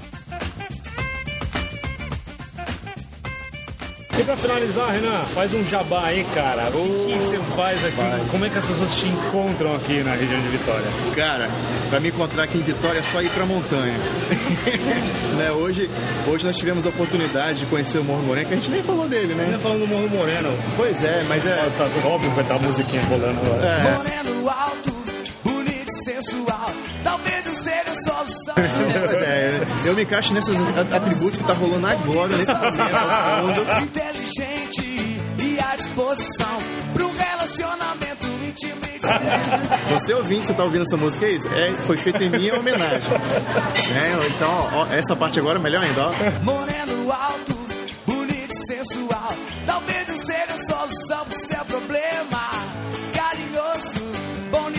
E pra finalizar, Renan, faz um jabá aí, cara. O que, que você faz aqui? Faz. Como é que as pessoas te encontram aqui na região de Vitória? Cara, pra me encontrar aqui em Vitória é só ir pra montanha. Né, hoje, hoje nós tivemos a oportunidade de conhecer o Morro Moreno, que a gente nem falou dele, Ainda né? falando do Morro Moreno, Pois é, mas é... tá óbvio que vai estar a musiquinha rolando agora. é Moreno alto, bonito e sensual. Talvez eu seja a solução. Pois é, eu me encaixo nesses atributos que tá rolando agora, nesse momento, ao fundo. Inteligente e à disposição para um relacionamento íntimo e discreto. Você ouvinte, você tá ouvindo essa música, é isso? É, foi feita em minha homenagem. É, então, ó, ó, essa parte agora é melhor ainda, ó. Moreno alto, bonito e sensual. Talvez eu seja a solução pro seu problema. Carinhoso, bom nível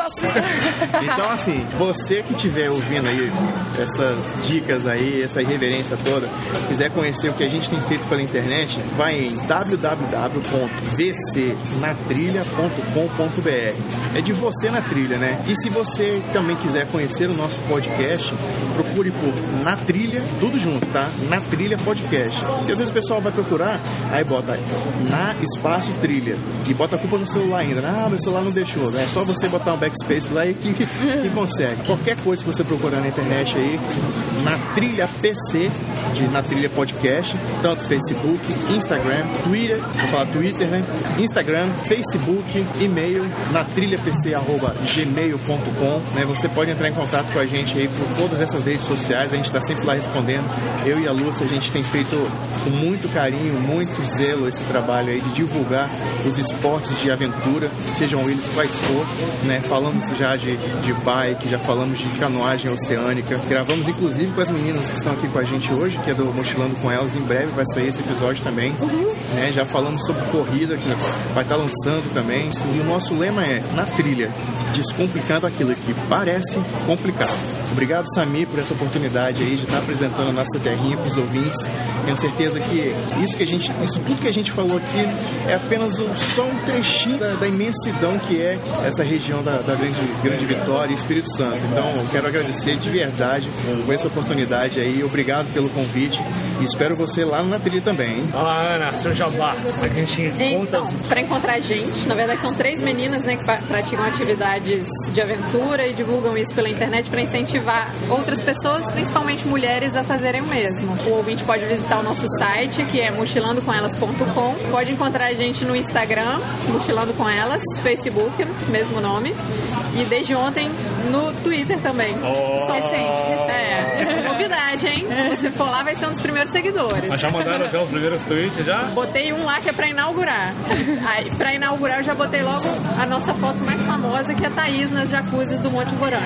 Então, assim, você que estiver ouvindo aí essas dicas aí, essa irreverência toda, quiser conhecer o que a gente tem feito pela internet, vai em w w w ponto v c na trilha ponto com ponto b r. É de você na trilha, né? E se você também quiser conhecer o nosso podcast, procure por Na Trilha, tudo junto, tá? Na Trilha Podcast. Porque às vezes o pessoal vai procurar, aí bota na espaço trilha e bota a culpa no celular ainda. Ah, meu celular não deixou. É só você botar um backspace lá e que, que consegue. Qualquer coisa que você procurar na internet aí, Na Trilha P C, de Na Trilha Podcast, tanto Facebook, Instagram, Twitter, vou falar Twitter, né? Instagram, Facebook, e-mail, na trilha p c arroba gmail ponto com, né? Você pode entrar em contato com a gente aí por todas essas redes sociais, a gente está sempre lá respondendo. Eu e a Lúcia, a gente tem feito com muito carinho, muito zelo esse trabalho aí de divulgar os esportes de aventura, sejam eles quais for, né? Falamos já de, de bike, já falamos de canoagem oceânica, gravamos inclusive com as meninas que estão aqui com a gente hoje, que é do Mochilando com Elas, em breve vai sair esse episódio também, uhum. né? Já falamos sobre corrida, que vai estar lançando também, e o nosso lema é Na Trilha, descomplicando aquilo que parece complicado. Obrigado, Samir, por essa oportunidade aí de estar apresentando a nossa terrinha para os ouvintes. Tenho certeza que isso que a gente, isso tudo que a gente falou aqui é apenas um, só um trechinho da, da imensidão que é essa região da, da grande, grande Vitória e Espírito Santo. Então, eu quero agradecer de verdade por essa oportunidade aí. Obrigado pelo convite e espero você lá na trilha também, hein? Ah, Ana, seu jabá, pra que a gente encontra... Então, para encontrar a gente, na verdade são três meninas, né, que praticam atividades de aventura e divulgam isso pela internet para incentivar outras pessoas, principalmente mulheres, a fazerem o mesmo. O ouvinte pode visitar o nosso site, que é mochilando com elas ponto com. Pode encontrar a gente no Instagram, Mochilando com Elas, Facebook, mesmo nome. E desde ontem no Twitter também. Oh. Só recente, recente. É, novidade, hein? Se você for lá, vai ser um dos primeiros seguidores. Mas já mandaram até os primeiros tweets, já? Botei um lá que é pra inaugurar. Aí, pra inaugurar, eu já botei logo a nossa foto mais famosa, que é a Thaís nas jacuzzis do Monte Voranga.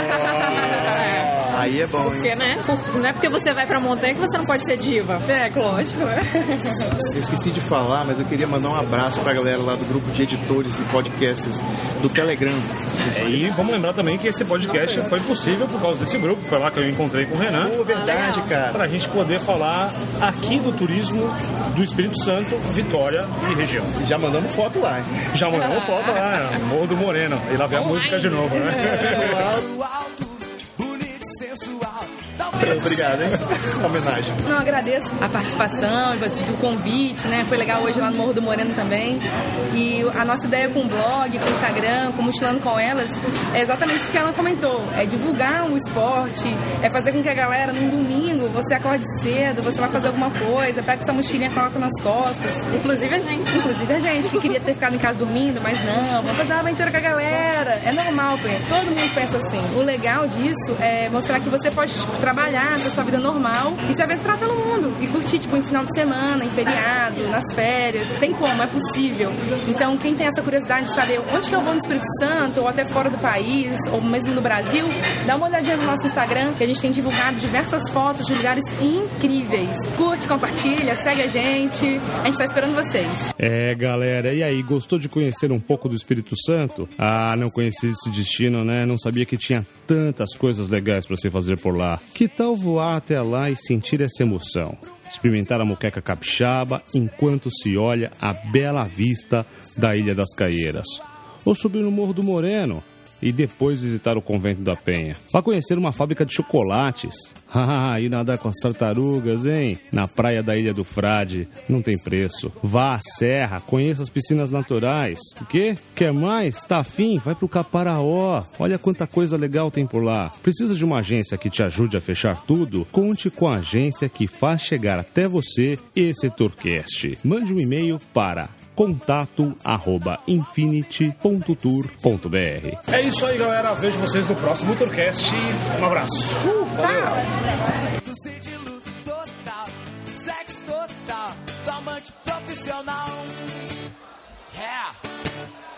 É. Aí é bom, porque, hein? né? Não é porque você vai pra montanha que você não pode ser diva. É, lógico. Eu esqueci de falar, mas eu queria mandar um abraço pra galera lá do grupo de editores e podcasters do Telegram. É, e vamos lembrar também que esse podcast foi possível por causa desse grupo. Foi lá que eu encontrei com o Renan. Oh, verdade, ah, cara. Pra gente poder falar aqui do turismo do Espírito Santo, Vitória e região. Já mandamos foto lá, hein? Já mandamos foto lá, Morro do Moreno. E lá vem a música de novo, né? Obrigado, hein? Homenagem. Não, agradeço a participação e o convite, né? Foi legal hoje lá no Morro do Moreno também. E a nossa ideia com o blog, com o Instagram, com o Mochilando com Elas, é exatamente isso que ela comentou. É divulgar o esporte, é fazer com que a galera, num domingo, você acorde cedo, você vai fazer alguma coisa, pega sua mochilinha e coloca nas costas. Inclusive a gente. Inclusive a gente, que queria ter ficado em casa dormindo, mas não, vamos fazer uma aventura com a galera. É normal, todo mundo pensa assim. O legal disso é mostrar que você pode trabalhar com a sua vida normal e se aventurar pelo mundo e curtir, tipo, em final de semana, em feriado, nas férias. Tem como, é possível. Então, quem tem essa curiosidade de saber onde que eu vou no Espírito Santo, ou até fora do país, ou mesmo no Brasil, dá uma olhadinha no nosso Instagram, que a gente tem divulgado diversas fotos de lugares incríveis. Curte, compartilha, segue a gente. A gente tá esperando vocês. É, galera, e aí, gostou de conhecer um pouco do Espírito Santo? Ah, não conhecia esse destino, né? Não sabia que tinha tantas coisas legais pra se fazer por lá. Que tal voar até lá e sentir essa emoção? Experimentar a moqueca capixaba enquanto se olha a bela vista da Ilha das Caieiras. Ou subir no Morro do Moreno e depois visitar o Convento da Penha. Para conhecer uma fábrica de chocolates. Ah, e nadar com as tartarugas, hein? Na praia da Ilha do Frade, não tem preço. Vá à serra, conheça as piscinas naturais. O quê? Quer mais? Tá afim? Vai pro Caparaó. Olha quanta coisa legal tem por lá. Precisa de uma agência que te ajude a fechar tudo? Conte com a agência que faz chegar até você esse Tourcast. Mande um e-mail para contato arroba infinity ponto tour ponto b r. É isso aí, galera. Vejo vocês no próximo Tourcast. Um abraço. Uh, Do sigilo total, sexo total, do amante profissional. Yeah.